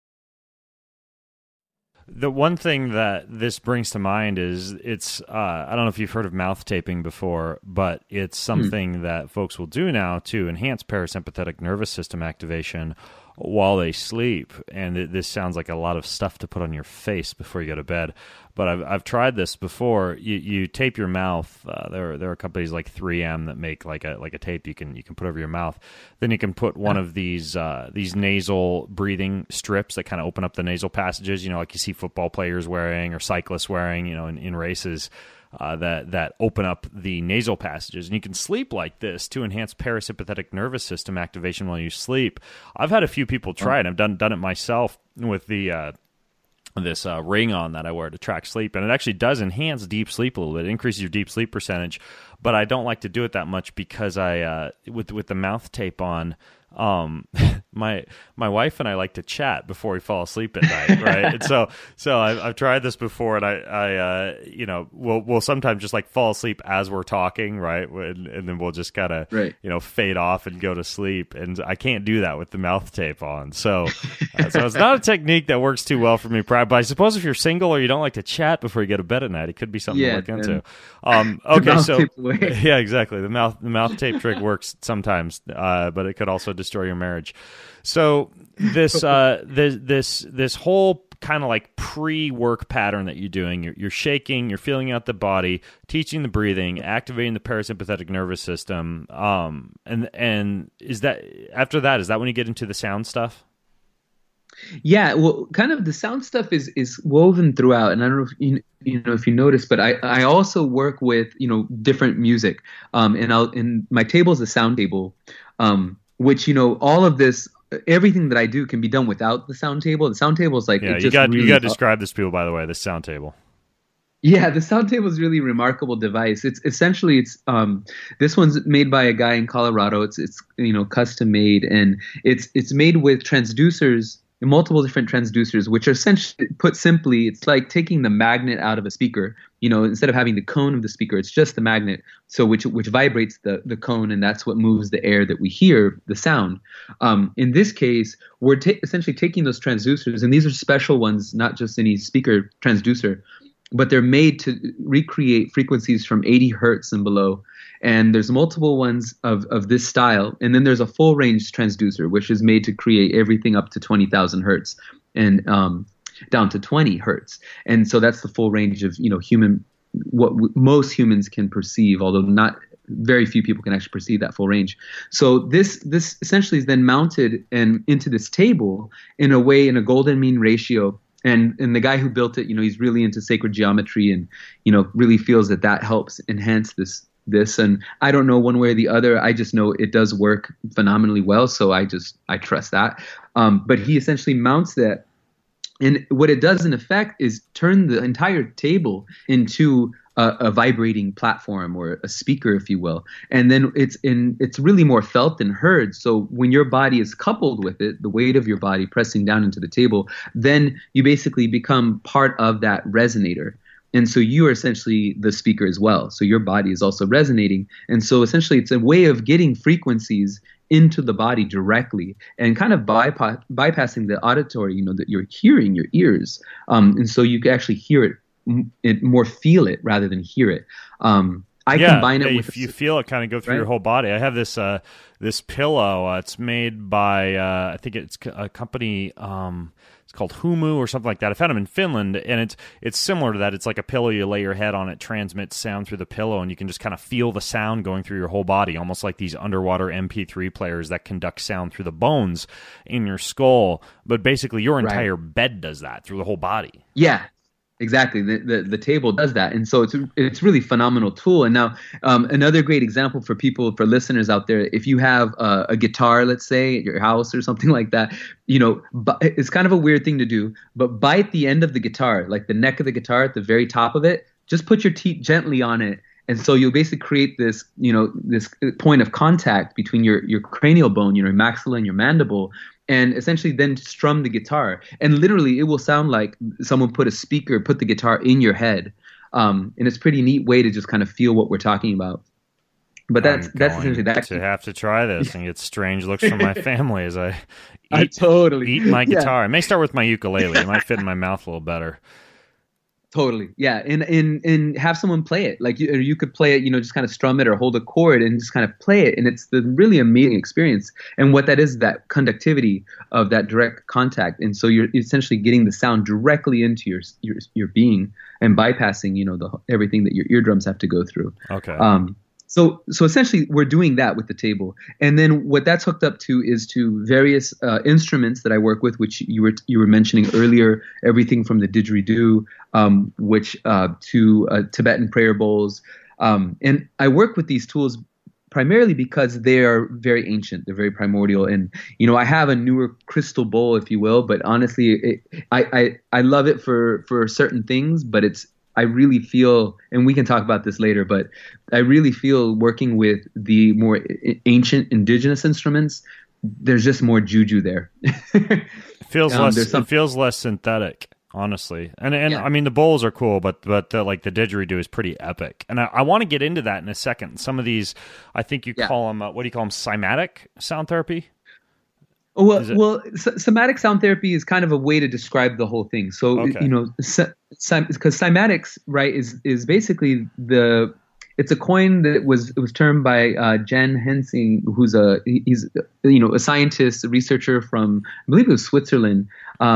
Speaker 1: The one thing that this brings to mind is it's, uh, I don't know if you've heard of mouth taping before, but it's something hmm. that folks will do now to enhance parasympathetic nervous system activation while they sleep. And it, this sounds like a lot of stuff to put on your face before you go to bed. But I've I've tried this before. You you tape your mouth. Uh, there there are companies like three M that make like a like a tape you can you can put over your mouth. Then you can put one of these uh, these nasal breathing strips that kind of open up the nasal passages. You know, like you see football players wearing or cyclists wearing. You know, in, in races. Uh, that that open up the nasal passages, and you can sleep like this to enhance parasympathetic nervous system activation while you sleep. I've had a few people try it. I've done done it myself with the uh, this uh, ring on that I wear to track sleep, and it actually does enhance deep sleep a little bit. It increases your deep sleep percentage, but I don't like to do it that much because I uh, with with the mouth tape on. Um, my my wife and I like to chat before we fall asleep at night, right? And so so I've, I've tried this before, and I I uh, you know we'll we'll sometimes just like fall asleep as we're talking, right? And, and then we'll just kind of
Speaker 2: right.
Speaker 1: you know fade off and go to sleep, and I can't do that with the mouth tape on. So uh, so it's not a technique that works too well for me. But I suppose if you're single or you don't like to chat before you go to bed at night, it could be something
Speaker 2: yeah,
Speaker 1: to look into. Um, okay, so
Speaker 2: way.
Speaker 1: yeah, exactly. The mouth the mouth tape trick works sometimes, uh, but it could also destroy your marriage. So this uh, this this this whole kind of like pre-work pattern that you're doing, you're, you're shaking, you're feeling out the body, teaching the breathing, activating the parasympathetic nervous system, um, and and is that after that is that when you get into the sound stuff?
Speaker 2: Yeah, well, kind of the sound stuff is is woven throughout, and I don't know if you, you know if you notice, but I I also work with you know different music, um, and I'll and my table is a sound table, um, which you know all of this, everything that I do can be done without the sound table. The sound table is like
Speaker 1: Yeah,
Speaker 2: it
Speaker 1: you
Speaker 2: just
Speaker 1: got
Speaker 2: really,
Speaker 1: you got to describe this to people, by the way. The sound table.
Speaker 2: Yeah, the sound table is really a remarkable device. It's essentially it's um this one's made by a guy in Colorado. It's it's you know custom made, and it's it's made with transducers, multiple different transducers, which are essentially, put simply, it's like taking the magnet out of a speaker. You know, instead of having the cone of the speaker, it's just the magnet. So which which vibrates the the cone, and that's what moves the air that we hear, the sound. Um, in this case, we're ta- essentially taking those transducers, and these are special ones, not just any speaker transducer, but they're made to recreate frequencies from eighty hertz and below. And there's multiple ones of, of this style. And then there's a full range transducer, which is made to create everything up to twenty thousand hertz and um, down to twenty hertz. And so that's the full range of, you know, human, what w- most humans can perceive, although not very few people can actually perceive that full range. So this this essentially is then mounted and into this table in a way, in a golden mean ratio. And and the guy who built it, you know, he's really into sacred geometry, and you know, really feels that that helps enhance this this. And I don't know one way or the other. I just know it does work phenomenally well. So I just I trust that. Um, but he essentially mounts that, and what it does in effect is turn the entire table into a, a vibrating platform, or a speaker, if you will. And then it's in it's really more felt than heard. So when your body is coupled with it, the weight of your body pressing down into the table, then you basically become part of that resonator. And so you are essentially the speaker as well. So your body is also resonating. And so essentially it's a way of getting frequencies into the body directly, and kind of bypass, bypassing the auditory, you know, that you're hearing, your ears. Um, and so you can actually hear it, it more feel it rather than hear it. Um, I
Speaker 1: yeah,
Speaker 2: combine it
Speaker 1: yeah,
Speaker 2: with
Speaker 1: you feel it kind of go through
Speaker 2: right?
Speaker 1: your whole body. I have this uh, this pillow. Uh, it's made by uh, I think it's a company. Um, it's called Humu or something like that. I found them in Finland, and it's it's similar to that. It's like a pillow. You lay your head on it, transmits sound through the pillow, and you can just kind of feel the sound going through your whole body, almost like these underwater M P three players that conduct sound through the bones in your skull. But basically, your entire right. bed does that through the whole body.
Speaker 2: Yeah. Exactly. The, the the table does that. And so it's a, it's really phenomenal tool. And now um, another great example for people, for listeners out there, if you have a, a guitar, let's say at your house or something like that, you know, it's kind of a weird thing to do, but bite the end of the guitar, like the neck of the guitar at the very top of it, just put your teeth gently on it. And so you'll basically create this, you know, this point of contact between your, your cranial bone, you know, your maxilla and your mandible, and essentially then strum the guitar. And literally it will sound like someone put a speaker, put the guitar in your head. Um, and it's a pretty neat way to just kind of feel what we're talking about. But that's
Speaker 1: I'm
Speaker 2: that's essentially that.
Speaker 1: To have to try this and get strange looks from my family as I eat,
Speaker 2: I totally
Speaker 1: eat my guitar.
Speaker 2: Yeah.
Speaker 1: I may start with my ukulele. It might fit in my mouth a little better.
Speaker 2: Totally. Yeah. And, and, and have someone play it. Like you, or you could play it, you know, just kind of strum it or hold a chord and just kind of play it. And it's the really amazing experience. And what that is, that conductivity of that direct contact. And so you're essentially getting the sound directly into your, your, your being, and bypassing, you know, the, everything that your eardrums have to go through.
Speaker 1: Okay.
Speaker 2: Um, So, so essentially, we're doing that with the table, and then what that's hooked up to is to various uh, instruments that I work with, which you were you were mentioning earlier. Everything from the didgeridoo, um, which uh, to uh, Tibetan prayer bowls, um, and I work with these tools primarily because they are very ancient. They're very primordial, and you know I have a newer crystal bowl, if you will. But honestly, it, I, I I love it for for certain things, but it's I really feel, and we can talk about this later, but I really feel working with the more ancient indigenous instruments, there's just more juju there.
Speaker 1: It feels
Speaker 2: um,
Speaker 1: less.
Speaker 2: some,
Speaker 1: it feels less synthetic, honestly. And and
Speaker 2: yeah.
Speaker 1: I mean the bowls are cool, but but the, like the didgeridoo is pretty epic. And I, I want to get into that in a second. Some of these, I think you
Speaker 2: yeah.
Speaker 1: call them. Uh, what do you call them? Cymatic sound therapy.
Speaker 2: Well, well, somatic sound therapy is kind of a way to describe the whole thing. So,
Speaker 1: okay.
Speaker 2: you know, because cymatics, right, is is basically the it's a coin that was it was termed by uh, Jan Hensing, who's a he's you know a scientist, a researcher from I believe it was Switzerland, um,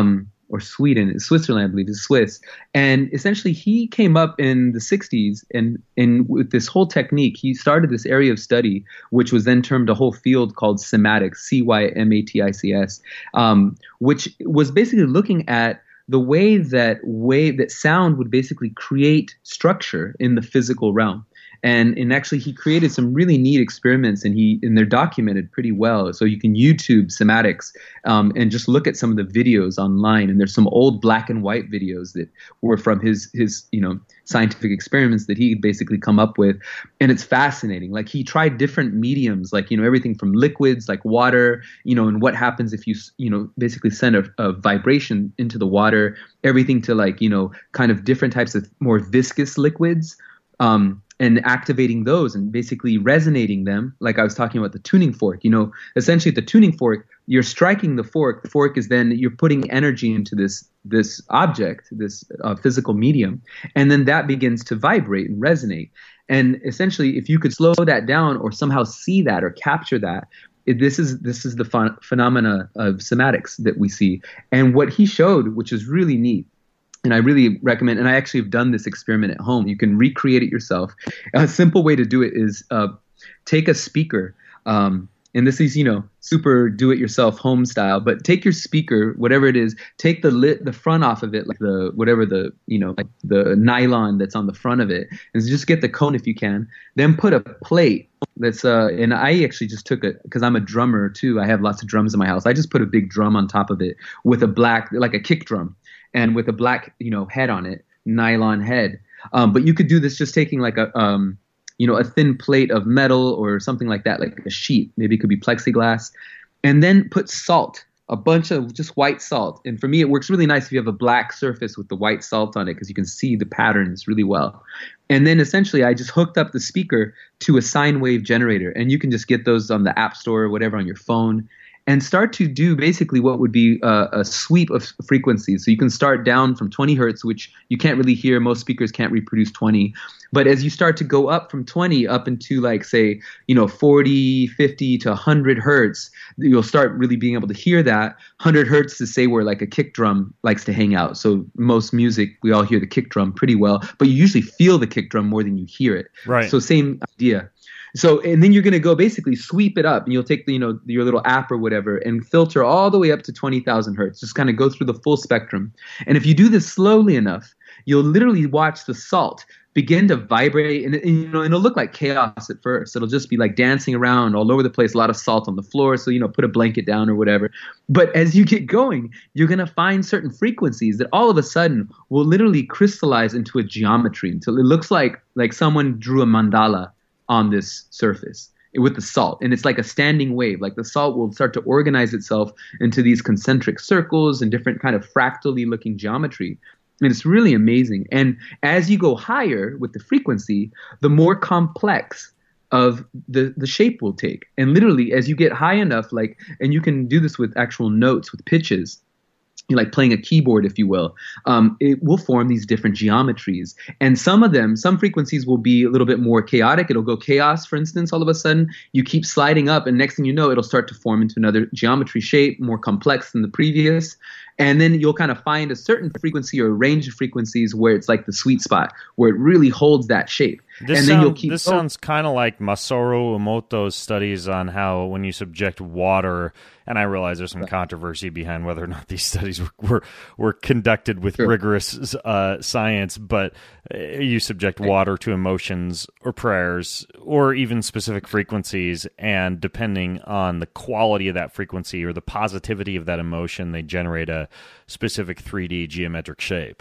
Speaker 2: or Sweden, Switzerland, I believe, is Swiss. And essentially, he came up in the sixties, and, and with this whole technique, he started this area of study, which was then termed a whole field called cymatics, C Y M A T I C S, um, which was basically looking at the way that way that sound would basically create structure in the physical realm. And, and actually, he created some really neat experiments, and he and they're documented pretty well. So you can YouTube cymatics um, and just look at some of the videos online. And there's some old black and white videos that were from his his you know scientific experiments that he basically come up with, and it's fascinating. Like, he tried different mediums, like you know everything from liquids like water, you know, and what happens if you you know basically send a, a vibration into the water, everything to like you know kind of different types of more viscous liquids. Um, and activating those and basically resonating them, like I was talking about the tuning fork. You know, essentially at the tuning fork, you're striking the fork. The fork is then you're putting energy into this this object, this uh, physical medium, and then that begins to vibrate and resonate. And essentially, if you could slow that down or somehow see that or capture that, it, this is this is the ph- phenomena of cymatics that we see. And what he showed, which is really neat, and I really recommend, and I actually have done this experiment at home. You can recreate it yourself. A simple way to do it is uh, take a speaker, um, and this is, you know, super do-it-yourself home style, but take your speaker, whatever it is, take the lit, the front off of it, like the, whatever the, you know, like the nylon that's on the front of it, and just get the cone if you can. Then put a plate that's, uh, and I actually just took it, because I'm a drummer too. I have lots of drums in my house. I just put a big drum on top of it with a black, like a kick drum. And with a black, you know, head on it, nylon head. Um, but you could do this just taking like a, um, you know, a thin plate of metal or something like that, like a sheet. Maybe it could be plexiglass. And then put salt, a bunch of just white salt. And for me, it works really nice if you have a black surface with the white salt on it, because you can see the patterns really well. And then essentially, I just hooked up the speaker to a sine wave generator. And you can just get those on the App Store or whatever on your phone, and start to do basically what would be a, a sweep of frequencies. So you can start down from twenty hertz, which you can't really hear. Most speakers can't reproduce twenty. But as you start to go up from twenty up into like, say, you know, forty, fifty to one hundred hertz, you'll start really being able to hear that. one hundred hertz is, say, where like a kick drum likes to hang out. So most music, we all hear the kick drum pretty well, but you usually feel the kick drum more than you hear it.
Speaker 1: Right.
Speaker 2: So same idea. So, and then you're going to go basically sweep it up, and you'll take the, you know, your little app or whatever and filter all the way up to twenty thousand hertz. Just kind of go through the full spectrum. And if you do this slowly enough, you'll literally watch the salt begin to vibrate, and, and you know, and it'll look like chaos at first. It'll just be like dancing around all over the place, a lot of salt on the floor. So, you know, put a blanket down or whatever. But as you get going, you're going to find certain frequencies that all of a sudden will literally crystallize into a geometry until it looks like, like someone drew a mandala on this surface with the salt. And it's like a standing wave. Like the salt will start to organize itself into these concentric circles and different kind of fractally looking geometry. And it's really amazing. And as you go higher with the frequency, the more complex of the, the shape will take. And literally as you get high enough, like, and you can do this with actual notes, with pitches, you like playing a keyboard, if you will, um, it will form these different geometries. And some of them, some frequencies will be a little bit more chaotic. It'll go chaos, for instance, all of a sudden. You keep sliding up, and next thing you know, it'll start to form into another geometry shape, more complex than the previous. And then you'll kind of find a certain frequency or a range of frequencies where it's like the sweet spot, where it really holds that shape.
Speaker 1: This,
Speaker 2: and then
Speaker 1: sound,
Speaker 2: you'll keep
Speaker 1: this
Speaker 2: going.
Speaker 1: sounds kind of like Masaru Emoto's studies on how when you subject water, and I realize there's some right. controversy behind whether or not these studies were were, were conducted with sure. rigorous uh, science, but you subject right. water to emotions or prayers or even specific frequencies, and depending on the quality of that frequency or the positivity of that emotion, they generate a specific three D geometric shape.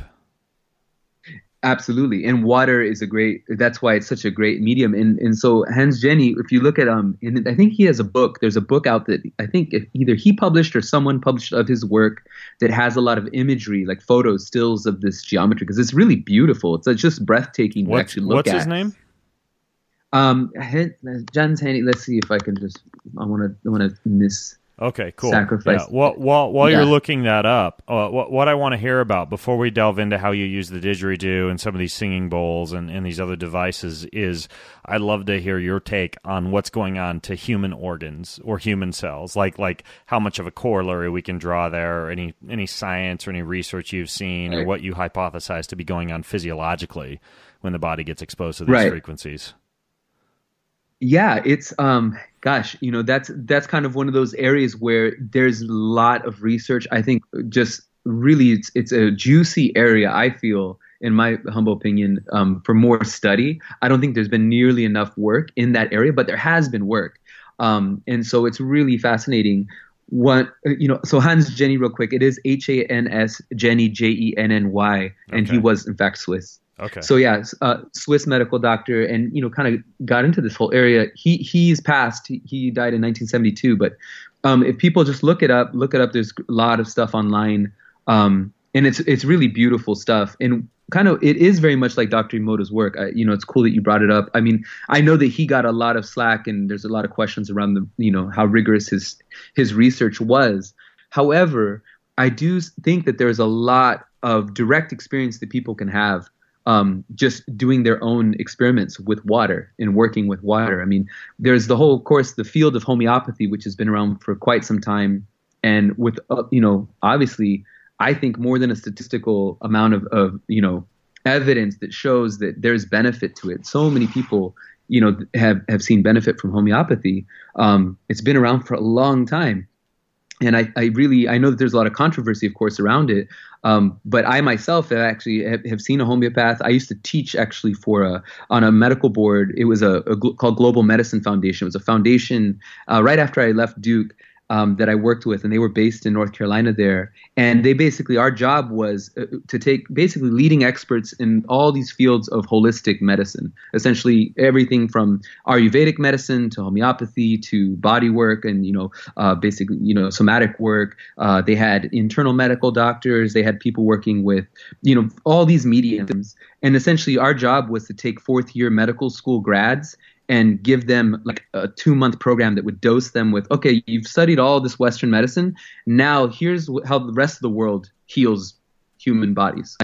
Speaker 2: Absolutely. And water is a great, that's why it's such a great medium. And and so Hans Jenny, if you look at, um, and I think he has a book, there's a book out that I think either he published or someone published of his work that has a lot of imagery, like photos, stills of this geometry, because it's really beautiful. It's just breathtaking
Speaker 1: what's,
Speaker 2: to actually look
Speaker 1: what's
Speaker 2: at.
Speaker 1: What's his name?
Speaker 2: Um, Jens Henny, let's see if I can just, I want to, I want to miss.
Speaker 1: Okay, cool.
Speaker 2: Sacrifice.
Speaker 1: Yeah. Well, while while
Speaker 2: Yeah.
Speaker 1: you're looking that up, uh, what what I want to hear about before we delve into how you use the didgeridoo and some of these singing bowls and, and these other devices is, I'd love to hear your take on what's going on to human organs or human cells, like like how much of a corollary we can draw there, or any any science or any research you've seen,
Speaker 2: Right.
Speaker 1: or what you hypothesize to be going on physiologically when the body gets exposed to these
Speaker 2: Right.
Speaker 1: frequencies.
Speaker 2: Yeah, it's um gosh, you know, that's that's kind of one of those areas where there's a lot of research. I think just really it's it's a juicy area, I feel, in my humble opinion, um, for more study. I don't think there's been nearly enough work in that area, but there has been work. Um, and so it's really fascinating. What, you know, so Hans Jenny, real quick, it is H A N S Jenny, J E N N Y, and
Speaker 1: Okay.
Speaker 2: he was in fact Swiss.
Speaker 1: Okay.
Speaker 2: So yeah, uh, Swiss medical doctor, and you know, kind of got into this whole area. He he's passed. He, he died in nineteen seventy-two. But um, if people just look it up, look it up. There's a lot of stuff online, um, and it's it's really beautiful stuff. And kind of, it is very much like Doctor Emoto's work. I, you know, it's cool that you brought it up. I mean, I know that he got a lot of slack, and there's a lot of questions around the, you know, how rigorous his his research was. However, I do think that there's a lot of direct experience that people can have. Um, just doing their own experiments with water and working with water. I mean, there's the whole, of course, the field of homeopathy, which has been around for quite some time. And with, uh, you know, obviously, I think more than a statistical amount of, of, you know, evidence that shows that there's benefit to it. So many people, you know, have, have seen benefit from homeopathy. Um, it's been around for a long time. And I, I really, I know that there's a lot of controversy, of course, around it. Um, but I myself have actually have, have seen a homeopath. I used to teach actually for a, on a medical board. It was a, a gl- called Global Medicine Foundation. It was a foundation uh, right after I left Duke um, that I worked with, and they were based in North Carolina there. And they basically, our job was uh, to take basically leading experts in all these fields of holistic medicine, essentially everything from Ayurvedic medicine to homeopathy to body work and, you know, uh, basically, you know, somatic work. Uh, they had internal medical doctors. They had people working with, you know, all these mediums. And essentially our job was to take fourth year medical school grads and give them like a two month program that would dose them with, okay, you've studied all this Western medicine. Now here's wh- how the rest of the world heals human bodies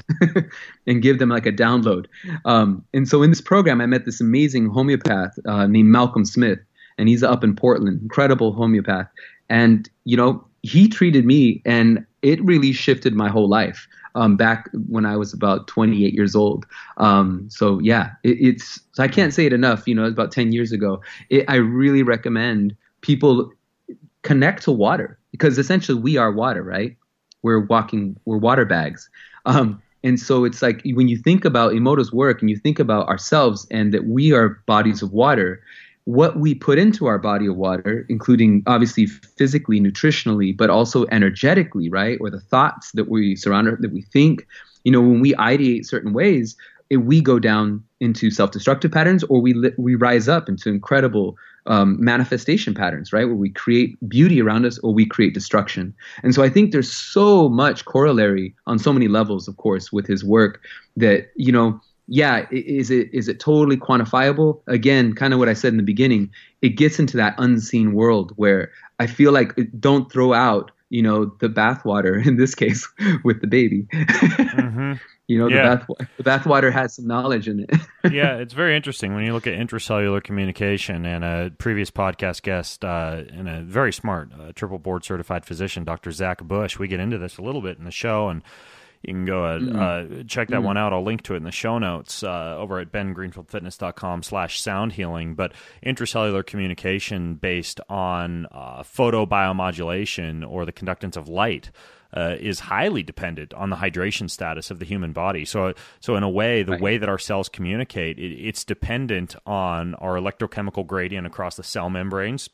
Speaker 2: and give them like a download. Um, and so in this program, I met this amazing homeopath uh, named Malcolm Smith, and he's up in Portland, incredible homeopath. And, you know, he treated me and it really shifted my whole life. Um, back when I was about twenty-eight years old. Um, so yeah, it, it's, so I can't say it enough, you know, it's about ten years ago. It, I really recommend people connect to water because essentially we are water, right? We're walking, we're water bags. Um, and so it's like when you think about Emoto's work and you think about ourselves and that we are bodies of water, what we put into our body of water, including obviously physically, nutritionally, but also energetically, right? Or the thoughts that we surround, that we think, you know, when we ideate certain ways, it, we go down into self-destructive patterns, or we li- we rise up into incredible um, manifestation patterns, right? Where we create beauty around us, or we create destruction. And so I think there's so much corollary on so many levels, of course, with his work that, you know, yeah, is it is it totally quantifiable? Again, kind of what I said in the beginning, it gets into that unseen world where I feel like don't throw out, you know, the bathwater in this case with the baby. Mm-hmm. You know, yeah. the bath the bathwater has some knowledge in it.
Speaker 1: Yeah, it's very interesting when you look at intracellular communication. And a previous podcast guest uh, and a very smart uh, triple board certified physician, Doctor Zach Bush, we get into this a little bit in the show, and you can go uh, mm. uh, check that mm. one out. I'll link to it in the show notes uh, over at ben greenfield fitness dot com slash sound healing. But intracellular communication based on uh, photobiomodulation, or the conductance of light, uh, is highly dependent on the hydration status of the human body. So, so in a way, the right. way that our cells communicate, it, it's dependent on our electrochemical gradient across the cell membranes,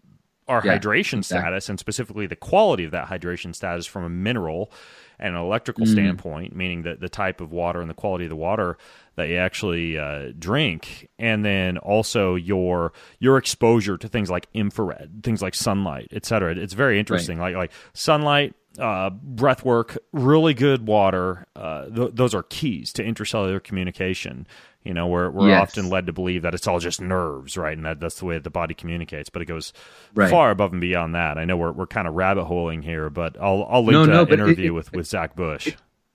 Speaker 1: our yeah, hydration exactly. status, and specifically the quality of that hydration status from a mineral and an electrical mm. standpoint, meaning that the type of water and the quality of the water that you actually uh, drink, and then also your your exposure to things like infrared, things like sunlight, et cetera. It's very interesting. Right. Like like sunlight, uh, breath work, really good water. Uh, th- those are keys to intracellular communication. You know, we're we're
Speaker 2: Yes.
Speaker 1: often led to believe that it's all just nerves, right? And that that's the way that the body communicates. But it goes
Speaker 2: Right.
Speaker 1: far above and beyond that. I know we're we're kind of rabbit holing here, but I'll I'll link
Speaker 2: No,
Speaker 1: to
Speaker 2: no,
Speaker 1: that
Speaker 2: but it-
Speaker 1: interview
Speaker 2: it-
Speaker 1: with with Zach Bush.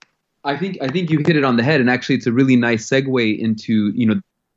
Speaker 2: I think I think you hit it on the head, and actually, it's a really nice segue into you know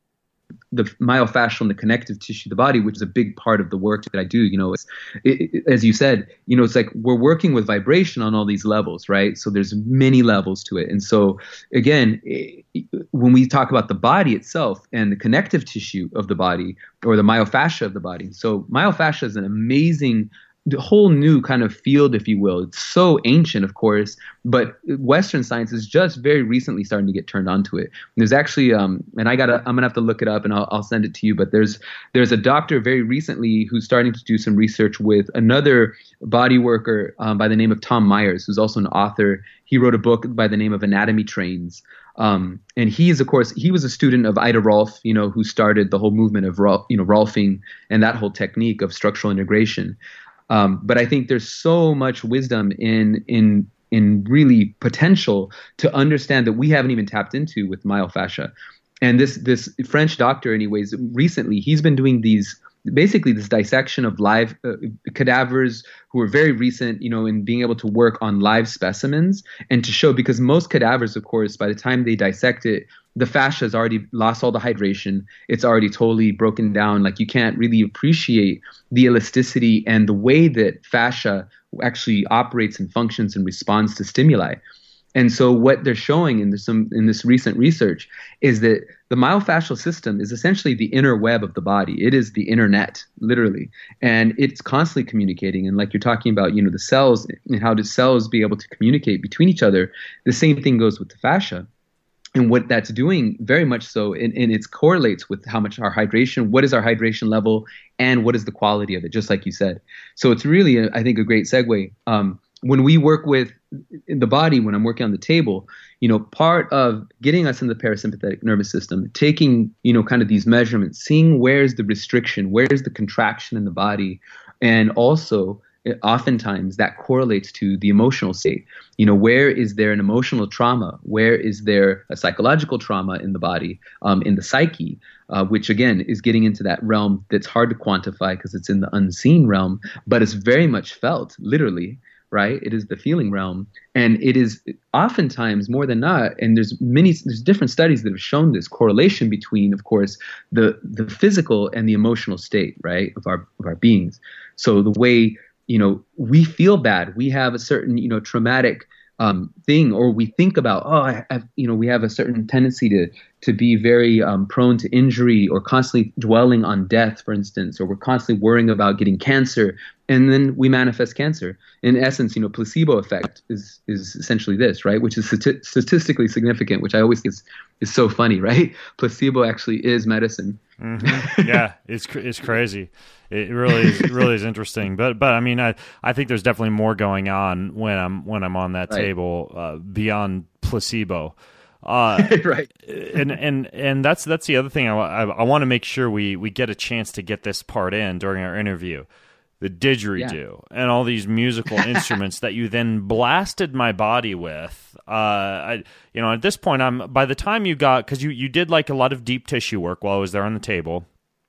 Speaker 2: the myofascial and the connective tissue of the body, which is a big part of the work that I do. You know, it's, it, it, as you said, you know, it's like we're working with vibration on all these levels, right? So there's many levels to it, and so again, it, when we talk about the body itself and the connective tissue of the body or the myofascia of the body, so myofascia is an amazing the whole new kind of field, if you will. It's so ancient, of course, but Western science is just very recently starting to get turned onto it. There's actually, um, and I gotta, I'm gonna have to look it up, and I'll, I'll send it to you. But there's there's a doctor very recently who's starting to do some research with another body worker um, by the name of Tom Myers, who's also an author. He wrote a book by the name of Anatomy Trains. Um, and he is, of course, he was a student of Ida Rolf, you know, who started the whole movement of, Rolf, you know, Rolfing and that whole technique of structural integration. Um, but I think there's so much wisdom in in in really potential to understand that we haven't even tapped into with myofascia. And this this French doctor, anyways, recently he's been doing these basically this dissection of live uh, cadavers who are very recent, you know, in being able to work on live specimens and to show, because most cadavers, of course, by the time they dissect it, the fascia has already lost all the hydration. It's already totally broken down. Like you can't really appreciate the elasticity and the way that fascia actually operates and functions and responds to stimuli. And so what they're showing in this, um, in this recent research is that the myofascial system is essentially the inner web of the body. It is the internet, literally. And it's constantly communicating. And like you're talking about, you know, the cells and how do cells be able to communicate between each other, the same thing goes with the fascia. And what that's doing very much so, and, and it correlates with how much our hydration, what is our hydration level, and what is the quality of it, just like you said. So it's really, a, I think, a great segue. Um, when we work with the body, when I'm working on the table, you know, part of getting us in the parasympathetic nervous system, taking, you know, kind of these measurements, seeing where's the restriction, where's the contraction in the body, and also oftentimes that correlates to the emotional state. You know, where is there an emotional trauma? Where is there a psychological trauma in the body, um, in the psyche, uh, which again is getting into that realm that's hard to quantify because it's in the unseen realm, but it's very much felt, literally, right? It is the feeling realm. And it is oftentimes more than not, and there's many, there's different studies that have shown this correlation between, of course, the the physical and the emotional state, right, of our of our beings. So the way, you know, we feel bad, we have a certain, you know, traumatic um, thing, or we think about, oh, I, I, you know, we have a certain tendency to to be very um, prone to injury, or constantly dwelling on death, for instance, or we're constantly worrying about getting cancer, and then we manifest cancer. In essence, you know, placebo effect is is essentially this, right? Which is stati- statistically significant, which I always think is, is so funny, right? Placebo actually is medicine.
Speaker 1: Mm-hmm. Yeah, it's it's crazy. It really is, it really is interesting. But but I mean, I, I think there's definitely more going on when I'm when I'm on that
Speaker 2: Right.
Speaker 1: table uh, beyond placebo. Uh,
Speaker 2: Right.
Speaker 1: and and and that's that's the other thing. I, I, I want to make sure we we get a chance to get this part in during our interview. The didgeridoo and all these musical instruments that you then blasted my body with. Uh, I, you know, at this point, I'm by the time you got, because you, you did like a lot of deep tissue work while I was there on the table,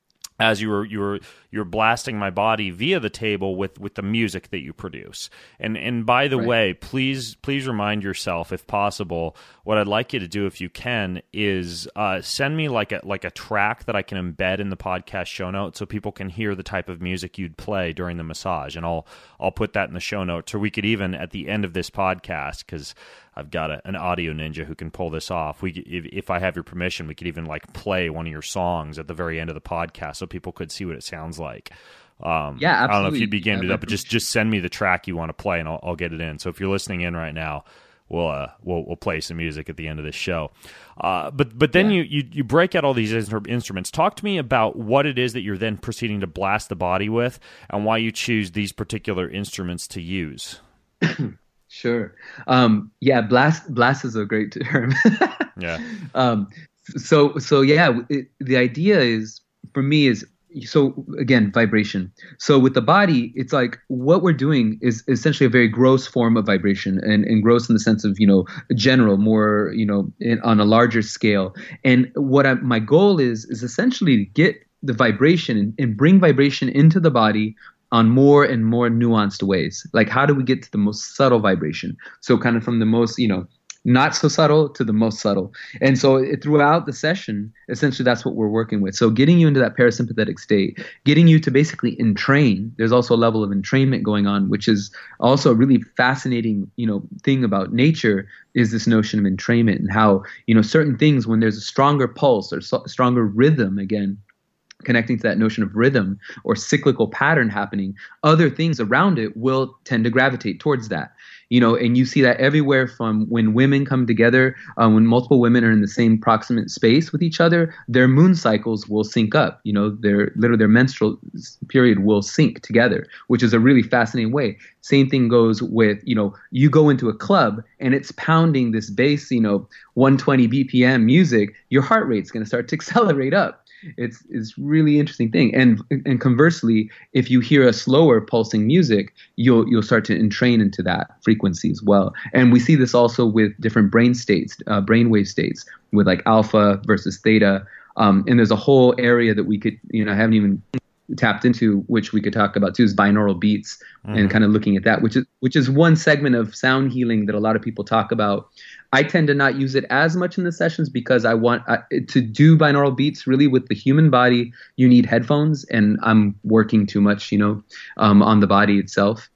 Speaker 1: as you were you were you were blasting my body via the table with, with the music that you produce. And and by the
Speaker 2: Right.
Speaker 1: way, please please remind yourself, if possible, what I'd like you to do, if you can, is uh, send me like a like a track that I can embed in the podcast show notes so people can hear the type of music you'd play during the massage, and I'll I'll put that in the show notes. Or we could even at the end of this podcast, because I've got a, an audio ninja who can pull this off. We, if, if I have your permission, we could even like play one of your songs at the very end of the podcast so people could see what it sounds like. Um,
Speaker 2: Yeah,
Speaker 1: I don't know if
Speaker 2: absolutely.
Speaker 1: you'd be game to
Speaker 2: Yeah,
Speaker 1: that, but just just send me the track you want to play, and I'll, I'll get it in. So if you're listening in right now, we'll uh, we'll we'll play some music at the end of this show. Uh, but but then
Speaker 2: Yeah.
Speaker 1: you, you you break out all these instru- instruments. Talk to me about what it is that you're then proceeding to blast the body with, and why you choose these particular instruments to use.
Speaker 2: Sure. Um, yeah, blast blast is a great term.
Speaker 1: Yeah.
Speaker 2: Um, so so yeah, it, the idea is for me is so again, vibration. So with the body, it's like what we're doing is essentially a very gross form of vibration, and, and gross in the sense of, you know, general, more, you know, in, on a larger scale. And what I, my goal is, is essentially to get the vibration and, and bring vibration into the body on more and more nuanced ways. Like, how do we get to the most subtle vibration? So kind of from the most, you know, not so subtle to the most subtle. And so it, throughout the session, essentially that's what we're working with. So getting you into that parasympathetic state, getting you to basically entrain. There's also a level of entrainment going on, which is also a really fascinating, you know, thing about nature, is this notion of entrainment, and how, you know, certain things, when there's a stronger pulse or so, stronger rhythm, again, connecting to that notion of rhythm or cyclical pattern happening, other things around it will tend to gravitate towards that. You know, and you see that everywhere, from when women come together, um, when multiple women are in the same proximate space with each other, their moon cycles will sync up. You know, their literally their menstrual period will sync together, which is a really fascinating way. Same thing goes with, you know, you go into a club and it's pounding this bass, you know, one twenty B P M music, your heart rate's going to start to accelerate up. It's it's really interesting thing. And and conversely, if you hear a slower pulsing music, you'll you'll start to entrain into that frequency as well. And we see this also with different brain states, uh, brainwave states, with like alpha versus theta. Um, and there's a whole area that we could, you know, I haven't even tapped into, which we could talk about too, is binaural beats, mm. and kind of looking at that, which is which is one segment of sound healing that a lot of people talk about. I tend to not use it as much in the sessions because I want uh, to do binaural beats really with the human body. You need headphones, and I'm working too much, you know, um, on the body itself.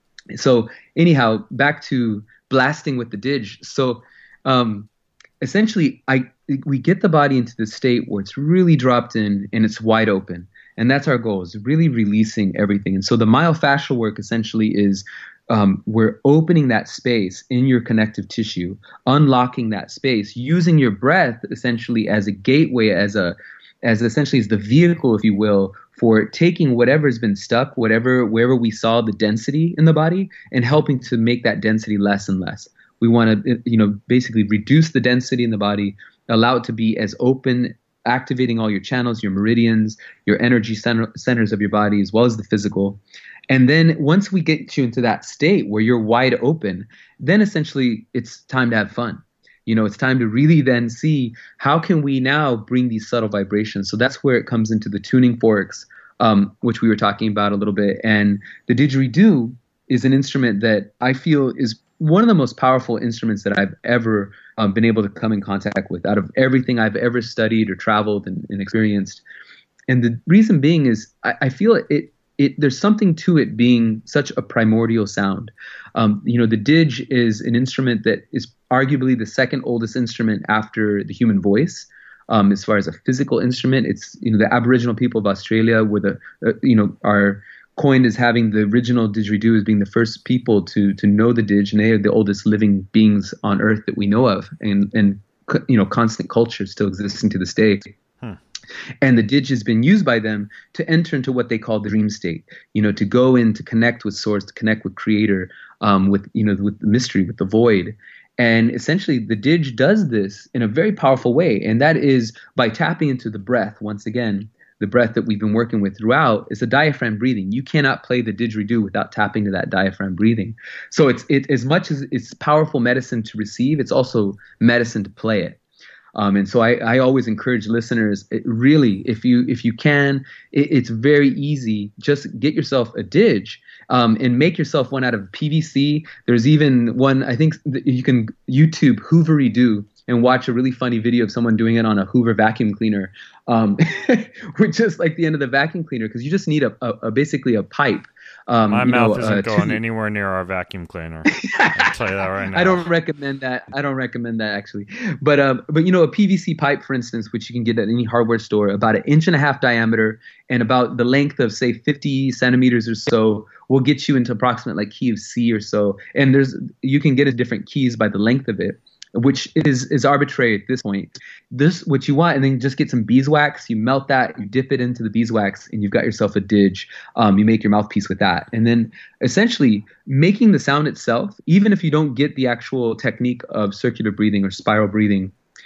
Speaker 2: So anyhow, back to blasting with the dig. So um, essentially, I we get the body into the state where it's really dropped in and it's wide open. And that's our goal, is really releasing everything. And so the myofascial work essentially is um, we're opening that space in your connective tissue, unlocking that space, using your breath essentially as a gateway, as a as essentially as the vehicle, if you will, for taking whatever's been stuck, whatever wherever we saw the density in the body, and helping to make that density less and less. We want to, you know, basically reduce the density in the body, allow it to be as open, activating all your channels, your meridians, your energy center, centers of your body, as well as the physical. And then once we get you into that state where you're wide open, then essentially it's time to have fun. You know, it's time to really then see how can we now bring these subtle vibrations. So that's where it comes into the tuning forks, um, which we were talking about a little bit. And the didgeridoo is an instrument that I feel is one of the most powerful instruments that I've ever um, been able to come in contact with out of everything I've ever studied or traveled and, and experienced. And the reason being is I, I feel it, it, it, there's something to it being such a primordial sound. Um, you know, the dig is an instrument that is arguably the second oldest instrument after the human voice. Um, as far as a physical instrument, it's, you know, the Aboriginal people of Australia were the, uh, you know, are coined as having the original didgeridoo as being the first people to to know the dig, and they are the oldest living beings on earth that we know of, and and you know, constant culture still existing to this day. Hmm. And the dig has been used by them to enter into what they call the dream state, you know, to go in to connect with source, to connect with creator, um, with, you know, with the mystery, with the void. And essentially the dig does this in a very powerful way, and that is by tapping into the breath. Once again, the breath that we've been working with throughout is the diaphragm breathing. You cannot play the didgeridoo without tapping to that diaphragm breathing. So it's it, as much as it's powerful medicine to receive, it's also medicine to play it. Um, and so I, I always encourage listeners, it really, if you if you can, it, it's very easy. Just get yourself a dig, um, and make yourself one out of P V C. There's even one, I think you can YouTube Hoovery-Doo and watch a really funny video of someone doing it on a Hoover vacuum cleaner, um, with just like the end of the vacuum cleaner, because you just need a, a, a basically a pipe. Um,
Speaker 1: My
Speaker 2: you
Speaker 1: mouth
Speaker 2: know,
Speaker 1: isn't
Speaker 2: uh,
Speaker 1: going
Speaker 2: to,
Speaker 1: anywhere near our vacuum cleaner. I'll tell you that right now.
Speaker 2: I don't recommend that. I don't recommend that actually. But um, but you know, a P V C pipe, for instance, which you can get at any hardware store, about an inch and a half diameter and about the length of say fifty centimeters or so, will get you into approximate like key of C or so. And there's you can get a different keys by the length of it, which is is arbitrary at this point. This what you want, and then just get some beeswax. You melt that, you dip it into the beeswax, and you've got yourself a dig. Um, you make your mouthpiece with that, and then essentially making the sound itself. Even if you don't get the actual technique of circular breathing or spiral breathing,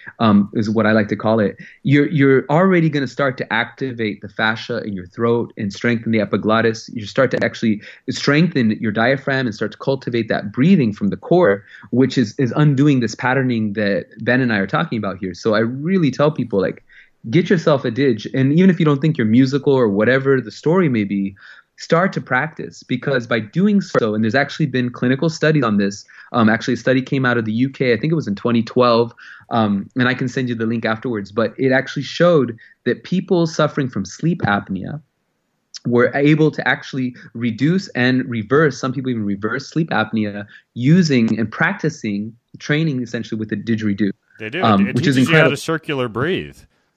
Speaker 2: um, is what I like to call it, you're you're already going to start to activate the fascia in your throat and strengthen the epiglottis. You start to actually strengthen your diaphragm and start to cultivate that breathing from the core, which is is undoing this patterning that Ben and I are talking about here. So I really tell people, like, get yourself a didge, and even if you don't think you're musical or whatever the story may be, start to practice, because by doing so, and there's actually been clinical studies on this. Um, actually, a study came out of the U K, I think it was in twenty twelve, um, and I can send you the link afterwards, but it actually showed that people suffering from sleep apnea were able to actually reduce and reverse, some people even reverse sleep apnea using and practicing training essentially with the didgeridoo.
Speaker 1: They do,
Speaker 2: um,
Speaker 1: it
Speaker 2: which
Speaker 1: teaches
Speaker 2: is incredible.
Speaker 1: you how to circular breathe.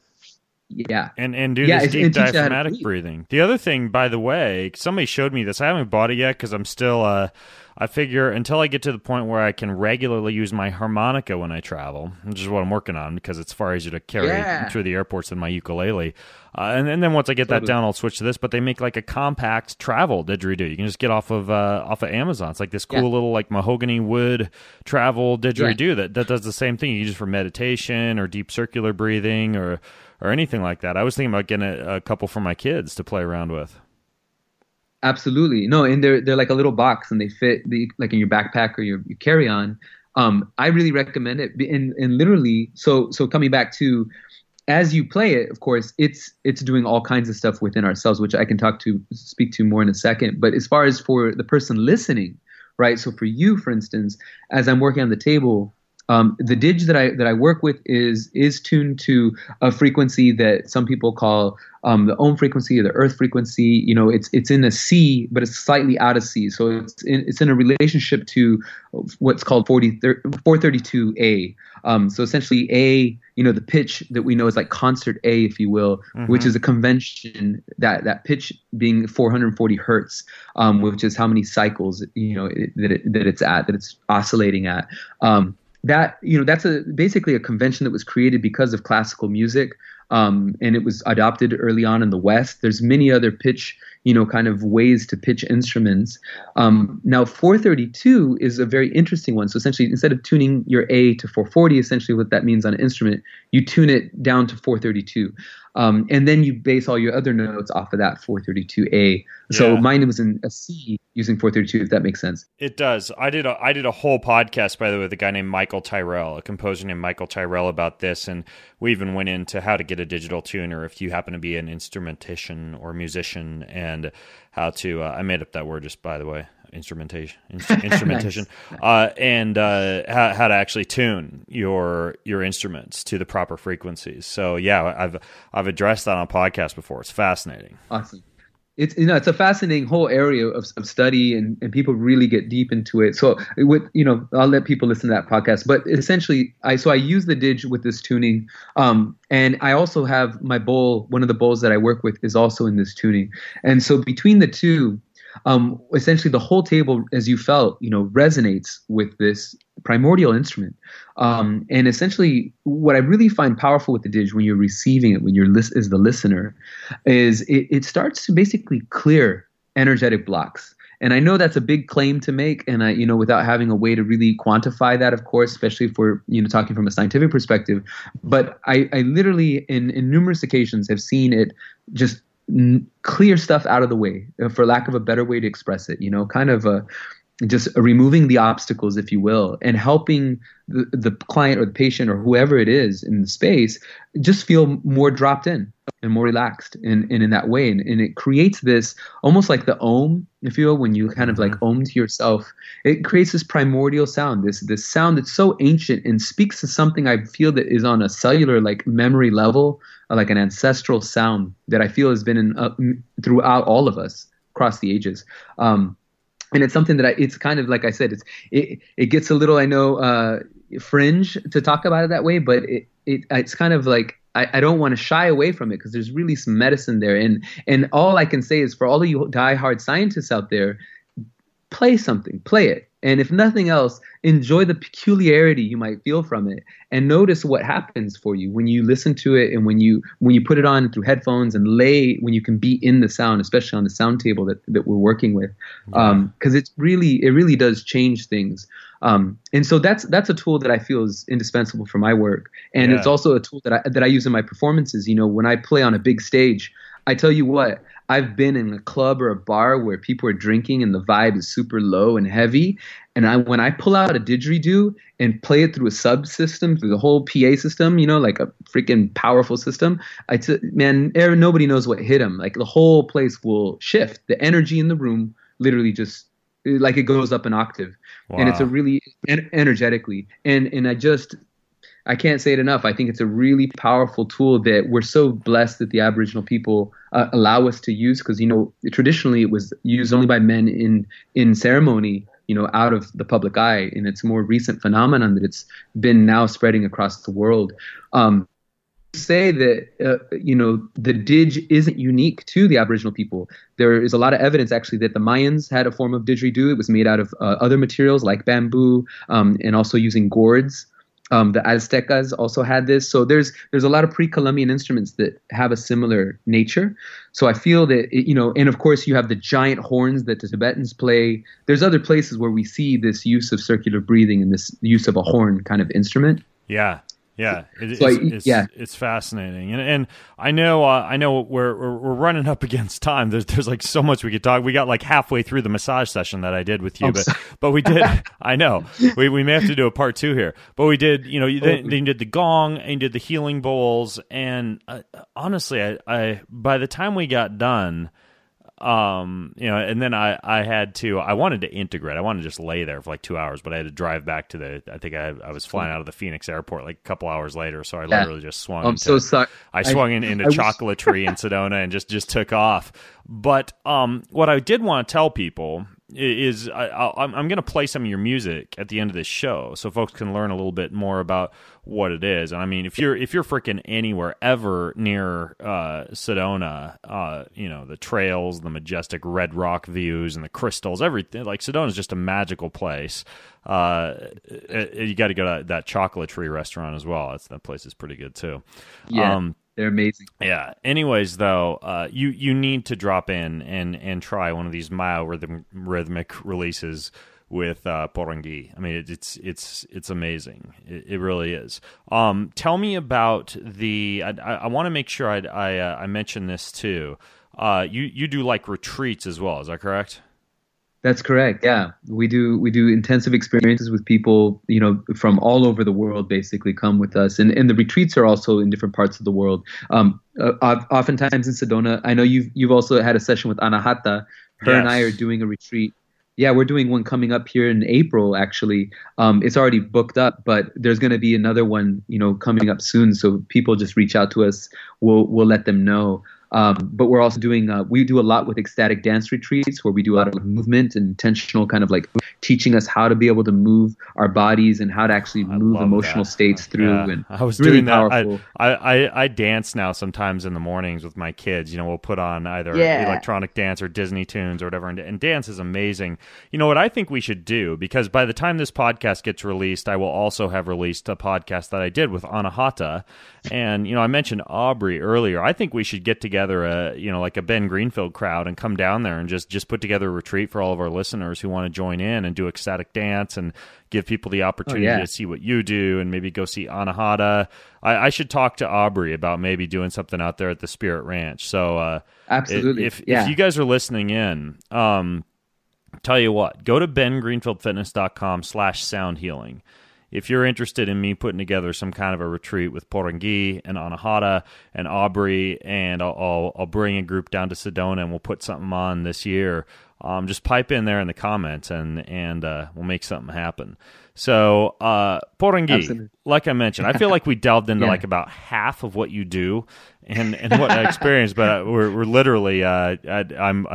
Speaker 2: Yeah.
Speaker 1: And and do
Speaker 2: yeah,
Speaker 1: this
Speaker 2: and
Speaker 1: deep
Speaker 2: teach you how to
Speaker 1: diaphragmatic
Speaker 2: breathe.
Speaker 1: breathing. The other thing, by the way, somebody showed me this. I haven't bought it yet because I'm still, uh, I figure until I get to the point where I can regularly use my harmonica when I travel, which is what I'm working on because it's far easier to carry
Speaker 2: Yeah.
Speaker 1: through the airports than my ukulele. Uh, and, and then once I get that
Speaker 2: Totally.
Speaker 1: down, I'll switch to this. But they make like a compact travel didgeridoo. You can just get off of uh, off of Amazon. It's like this cool
Speaker 2: Yeah.
Speaker 1: little like mahogany wood travel didgeridoo
Speaker 2: Yeah.
Speaker 1: that, that does the same thing. You use it for meditation or deep circular breathing or or anything like that. I was thinking about getting a, a couple for my kids to play around with.
Speaker 2: Absolutely. No, and they're they're like a little box, and they fit the, like in your backpack or your, your carry-on. Um, I really recommend it. And and literally, so so coming back to, as you play it, of course, it's it's doing all kinds of stuff within ourselves, which I can talk to speak to more in a second. But as far as for the person listening, right? So for you, for instance, as I'm working on the table, Um, the didge that I that I work with is is tuned to a frequency that some people call um, the ohm frequency or the earth frequency. You know, it's it's in a C, but it's slightly out of C. So it's in, it's in a relationship to what's called four thirty-two A. Um, so essentially, A, you know, the pitch that we know is like concert A, if you will,
Speaker 1: Mm-hmm.
Speaker 2: which is a convention, that that pitch being four hundred forty hertz, um, which is how many cycles, you know, it, that it, that it's at, that it's oscillating at. Um, That, you know, that's a basically a convention that was created because of classical music, um, and it was adopted early on in the West. There's many other pitch, you know, kind of ways to pitch instruments. Um, now, four thirty-two is a very interesting one. So essentially, instead of tuning your A to four forty, essentially what that means on an instrument, you tune it down to four thirty-two. Um, and then you base all your other notes off of that four thirty-two A. So
Speaker 1: Yeah.
Speaker 2: mine was in a C using four thirty-two, if that makes sense.
Speaker 1: It does. I did a I did a whole podcast, by the way, with a guy named Michael Tyrell, a composer named Michael Tyrell, about this, and we even went into how to get a digital tuner if you happen to be an instrumentician or musician, and how to. Uh, I made up that word, just by the way, instrumentation, in- instrumentation,
Speaker 2: Nice.
Speaker 1: uh, and uh, how, how to actually tune your your instruments to the proper frequencies. So yeah, I've I've addressed that on a podcast before. It's fascinating.
Speaker 2: Awesome. It's, you know, it's a fascinating whole area of, of study, and, and people really get deep into it. So with, you know, I'll let people listen to that podcast, but essentially I, so I use the didge with this tuning. Um, and I also have my bowl, one of the bowls that I work with is also in this tuning. And so between the two, um, essentially the whole table, as you felt, you know, resonates with this primordial instrument. Um, and essentially what I really find powerful with the didge when you're receiving it, when you're lis- as the listener, is it, it starts to basically clear energetic blocks. And I know that's a big claim to make, and I, you know, without having a way to really quantify that, of course, especially if we're, you know, talking from a scientific perspective. But I, I literally, in, in numerous occasions, have seen it just n- clear stuff out of the way, uh, for lack of a better way to express it. You know, kind of a just removing the obstacles, if you will, and helping the, the client or the patient or whoever it is in the space just feel more dropped in and more relaxed in, in, in that way. And, and it creates this almost like the ohm, if you will, when you kind of like ohm to yourself, it creates this primordial sound, this this sound that's so ancient and speaks to something I feel that is on a cellular like memory level, like an ancestral sound that I feel has been in, uh, throughout all of us across the ages. Um, And it's something that I, it's kind of like I said, it's it it gets a little, I know, uh, fringe to talk about it that way, but it, it it's kind of like I, I don't want to shy away from it because there's really some medicine there. And and all I can say is for all of you diehard scientists out there, play something, play it. And if nothing else, enjoy the peculiarity you might feel from it, and notice what happens for you when you listen to it and when you when you put it on through headphones and lay when you can be in the sound, especially on the sound table that, that we're working with, because um, it's really it really does change things. Um, and so that's that's a tool that I feel is indispensable for my work, and
Speaker 1: Yeah.
Speaker 2: it's also a tool that I that I use in my performances. You know, when I play on a big stage, I tell you what, I've been in a club or a bar where people are drinking and the vibe is super low and heavy, and I when I pull out a didgeridoo and play it through a subsystem, through the whole P A system, you know, like a freaking powerful system, I t- man, er, nobody knows what hit them. Like the whole place will shift. The energy in the room literally just like it goes up an octave,
Speaker 1: Wow.
Speaker 2: and it's a really en- energetically. And and I just I can't say it enough. I think it's a really powerful tool that we're so blessed that the Aboriginal people uh, allow us to use, because, you know, traditionally it was used only by men in in ceremony, you know, out of the public eye. And it's a more recent phenomenon that it's been now spreading across the world. Um, say that, uh, you know, the didge isn't unique to the Aboriginal people. There is a lot of evidence actually that the Mayans had a form of didgeridoo. It was made out of uh, other materials like bamboo, um, and also using gourds. Um, the Aztecas also had this. So there's there's a lot of pre-Columbian instruments that have a similar nature. So I feel that, it, you know, and of course you have the giant horns that the Tibetans play. There's other places where we see this use of circular breathing and this use of a horn kind of instrument.
Speaker 1: Yeah. Yeah, it,
Speaker 2: So
Speaker 1: it's,
Speaker 2: I-
Speaker 1: it's,
Speaker 2: yeah.
Speaker 1: it's fascinating, and and I know uh, I know we're, we're we're running up against time. There's there's like so much we could talk. We got like halfway through the massage session that I did with you,
Speaker 2: I'm
Speaker 1: but
Speaker 2: sorry.
Speaker 1: but we did. I know we we may have to do a part two here, but we did. You know, you then, then you did the gong and you did the healing bowls, and uh, honestly, I, I by the time we got done. Um, you know, and then I, I had to, I wanted to integrate. I wanted to just lay there for like two hours, but I had to drive back to the, I think I, I was flying out of the Phoenix airport like a couple hours later. So I
Speaker 2: Yeah.
Speaker 1: literally just swung.
Speaker 2: I'm
Speaker 1: into,
Speaker 2: so sorry.
Speaker 1: I swung in, into
Speaker 2: I wish-
Speaker 1: chocolatry in Sedona and just, just took off. But, um, what I did want to tell people is I, I, I'm, I'm going to play some of your music at the end of this show so folks can learn a little bit more about what it is. And I mean, if you're if you're freaking anywhere ever near uh, Sedona, uh, you know, the trails, the majestic red rock views, and the crystals, everything, like Sedona is just a magical place. Uh, you got to go to that chocolatry restaurant as well. That's, that place is pretty good too.
Speaker 2: Yeah,
Speaker 1: Um,
Speaker 2: they're amazing.
Speaker 1: yeah. Anyways, though, uh, you you need to drop in and and try one of these Mao rhythm, rhythmic releases with uh, Porangi. I mean, it, it's it's it's amazing. It, it really is. Um, tell me about the. I, I, I want to make sure I I, uh, I mention this too. Uh, you you do like retreats as well. Is that correct?
Speaker 2: That's correct. Yeah, we do. We do intensive experiences with people, you know, from all over the world. Basically, come with us, and and the retreats are also in different parts of the world. Um, uh, oftentimes in Sedona, I know you've you've also had a session with Anahata. Her and I
Speaker 1: Yes.
Speaker 2: are doing a retreat. Yeah, we're doing one coming up here in April. Actually, um, it's already booked up, but there's going to be another one, you know, coming up soon. So people just reach out to us. We'll we'll let them know. Um, but we're also doing, uh, we do a lot with ecstatic dance retreats where we do a lot of movement and intentional kind of like teaching us how to be able to move our bodies and how to actually
Speaker 1: I
Speaker 2: move
Speaker 1: love
Speaker 2: emotional
Speaker 1: that.
Speaker 2: states through.
Speaker 1: Yeah.
Speaker 2: And
Speaker 1: I was
Speaker 2: really
Speaker 1: doing that.
Speaker 2: powerful.
Speaker 1: I, I, I, I dance now sometimes in the mornings with my kids. You know, we'll put on either
Speaker 2: Yeah.
Speaker 1: electronic dance or Disney tunes or whatever. And, and dance is amazing. You know what I think we should do, because by the time this podcast gets released, I will also have released a podcast that I did with Anahata. And, you know, I mentioned Aubrey earlier. I think we should get together a, you know, like a Ben Greenfield crowd and come down there and just, just put together a retreat for all of our listeners who want to join in and do ecstatic dance and give people the opportunity
Speaker 2: yeah.
Speaker 1: to see what you do and maybe go see Anahata. I, I should talk to Aubrey about maybe doing something out there at the Spirit Ranch. So uh,
Speaker 2: Absolutely.
Speaker 1: if,
Speaker 2: Yeah.
Speaker 1: if you guys are listening in, um, tell you what, go to ben greenfield fitness dot com slash sound healing. If you're interested in me putting together some kind of a retreat with Porangi and Anahata and Aubrey, and I'll, I'll, I'll bring a group down to Sedona and we'll put something on this year, um, just pipe in there in the comments and and uh, we'll make something happen. So uh, Porangi,
Speaker 2: Absolutely.
Speaker 1: like I mentioned, I feel like we delved into
Speaker 2: Yeah.
Speaker 1: like about half of what you do and, and what I experienced, but we're we're literally uh, I, I'm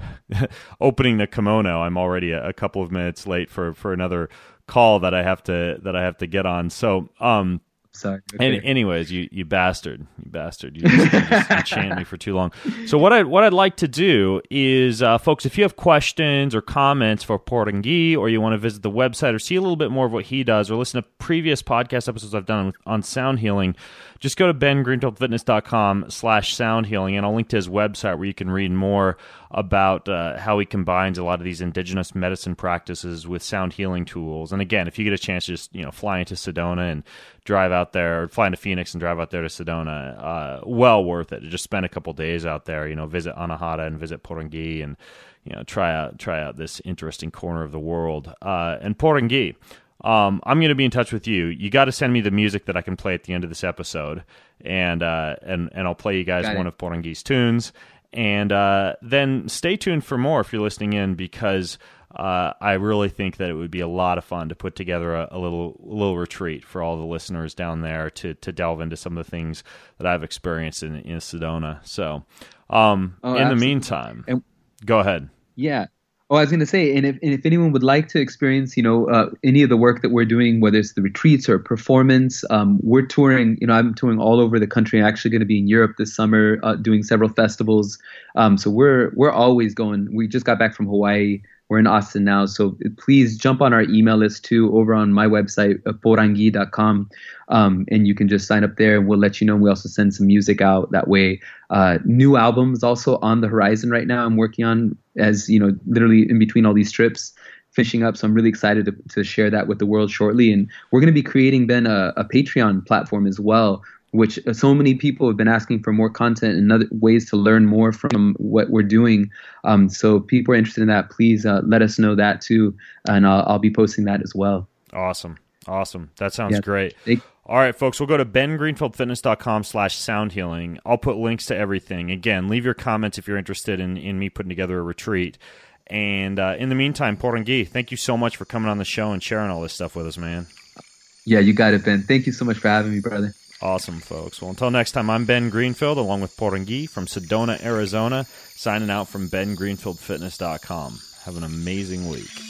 Speaker 1: opening the kimono. I'm already a, a couple of minutes late for, for another call that I have to that I have to get on. So, um,
Speaker 2: Sorry.
Speaker 1: any,
Speaker 2: Okay.
Speaker 1: anyways, you, you bastard, you bastard, you just, you just enchant me for too long. So what I what I'd like to do is, uh, folks, if you have questions or comments for Porangi, or you want to visit the website or see a little bit more of what he does, or listen to previous podcast episodes I've done on sound healing, just go to ben greenfield fitness dot com slash sound healing, and I'll link to his website where you can read more about uh, how he combines a lot of these indigenous medicine practices with sound healing tools. And again, if you get a chance to just, you know, fly into Sedona and drive out there, or fly into Phoenix and drive out there to Sedona, uh, well worth it. Just spend a couple days out there, you know, visit Anahata and visit Porangui, and, you know, try out try out this interesting corner of the world. Uh, and Porangui, um, I'm going to be in touch with you. You got to send me the music that I can play at the end of this episode, and uh, and and I'll play you guys
Speaker 2: Got
Speaker 1: one
Speaker 2: it.
Speaker 1: of Porangui's tunes. And uh, then stay tuned for more if you're listening in, because uh, I really think that it would be a lot of fun to put together a, a little a little retreat for all the listeners down there to to delve into some of the things that I've experienced in, in Sedona. So um,
Speaker 2: Oh,
Speaker 1: in
Speaker 2: absolutely.
Speaker 1: the meantime,
Speaker 2: And-
Speaker 1: go ahead.
Speaker 2: Yeah. Oh, I was going to say, and if and if anyone would like to experience, you know, uh, any of the work that we're doing, whether it's the retreats or performance, um, we're touring. You know, I'm touring all over the country. I'm actually going to be in Europe this summer, uh, doing several festivals. Um, so we're we're always going. We just got back from Hawaii. We're in Austin now. So please jump on our email list too, over on my website, uh, porangui dot com. Um, and you can just sign up there, and we'll let you know. And we also send some music out that way. Uh, new albums also on the horizon right now. I'm working on, as you know, literally in between all these trips, finishing up. So I'm really excited to, to share that with the world shortly. And we're going to be creating then a, a Patreon platform as well, which uh, so many people have been asking for more content and other ways to learn more from what we're doing. Um, so people are interested in that. Please uh, let us know that too, and I'll, I'll be posting that as well.
Speaker 1: Awesome. Awesome. That sounds
Speaker 2: Yeah.
Speaker 1: great.
Speaker 2: Thank-
Speaker 1: All right, folks, we'll go to ben greenfield fitness dot com slash sound healing. I'll put links to everything. Again, leave your comments if you're interested in, in me putting together a retreat. And uh, in the meantime, Porangui, thank you so much for coming on the show and sharing all this stuff with us, man.
Speaker 2: Yeah, you got it, Ben. Thank you so much for having me, brother.
Speaker 1: Awesome, folks. Well, until next time, I'm Ben Greenfield, along with Porangui from Sedona, Arizona, signing out from ben greenfield fitness dot com. Have an amazing week.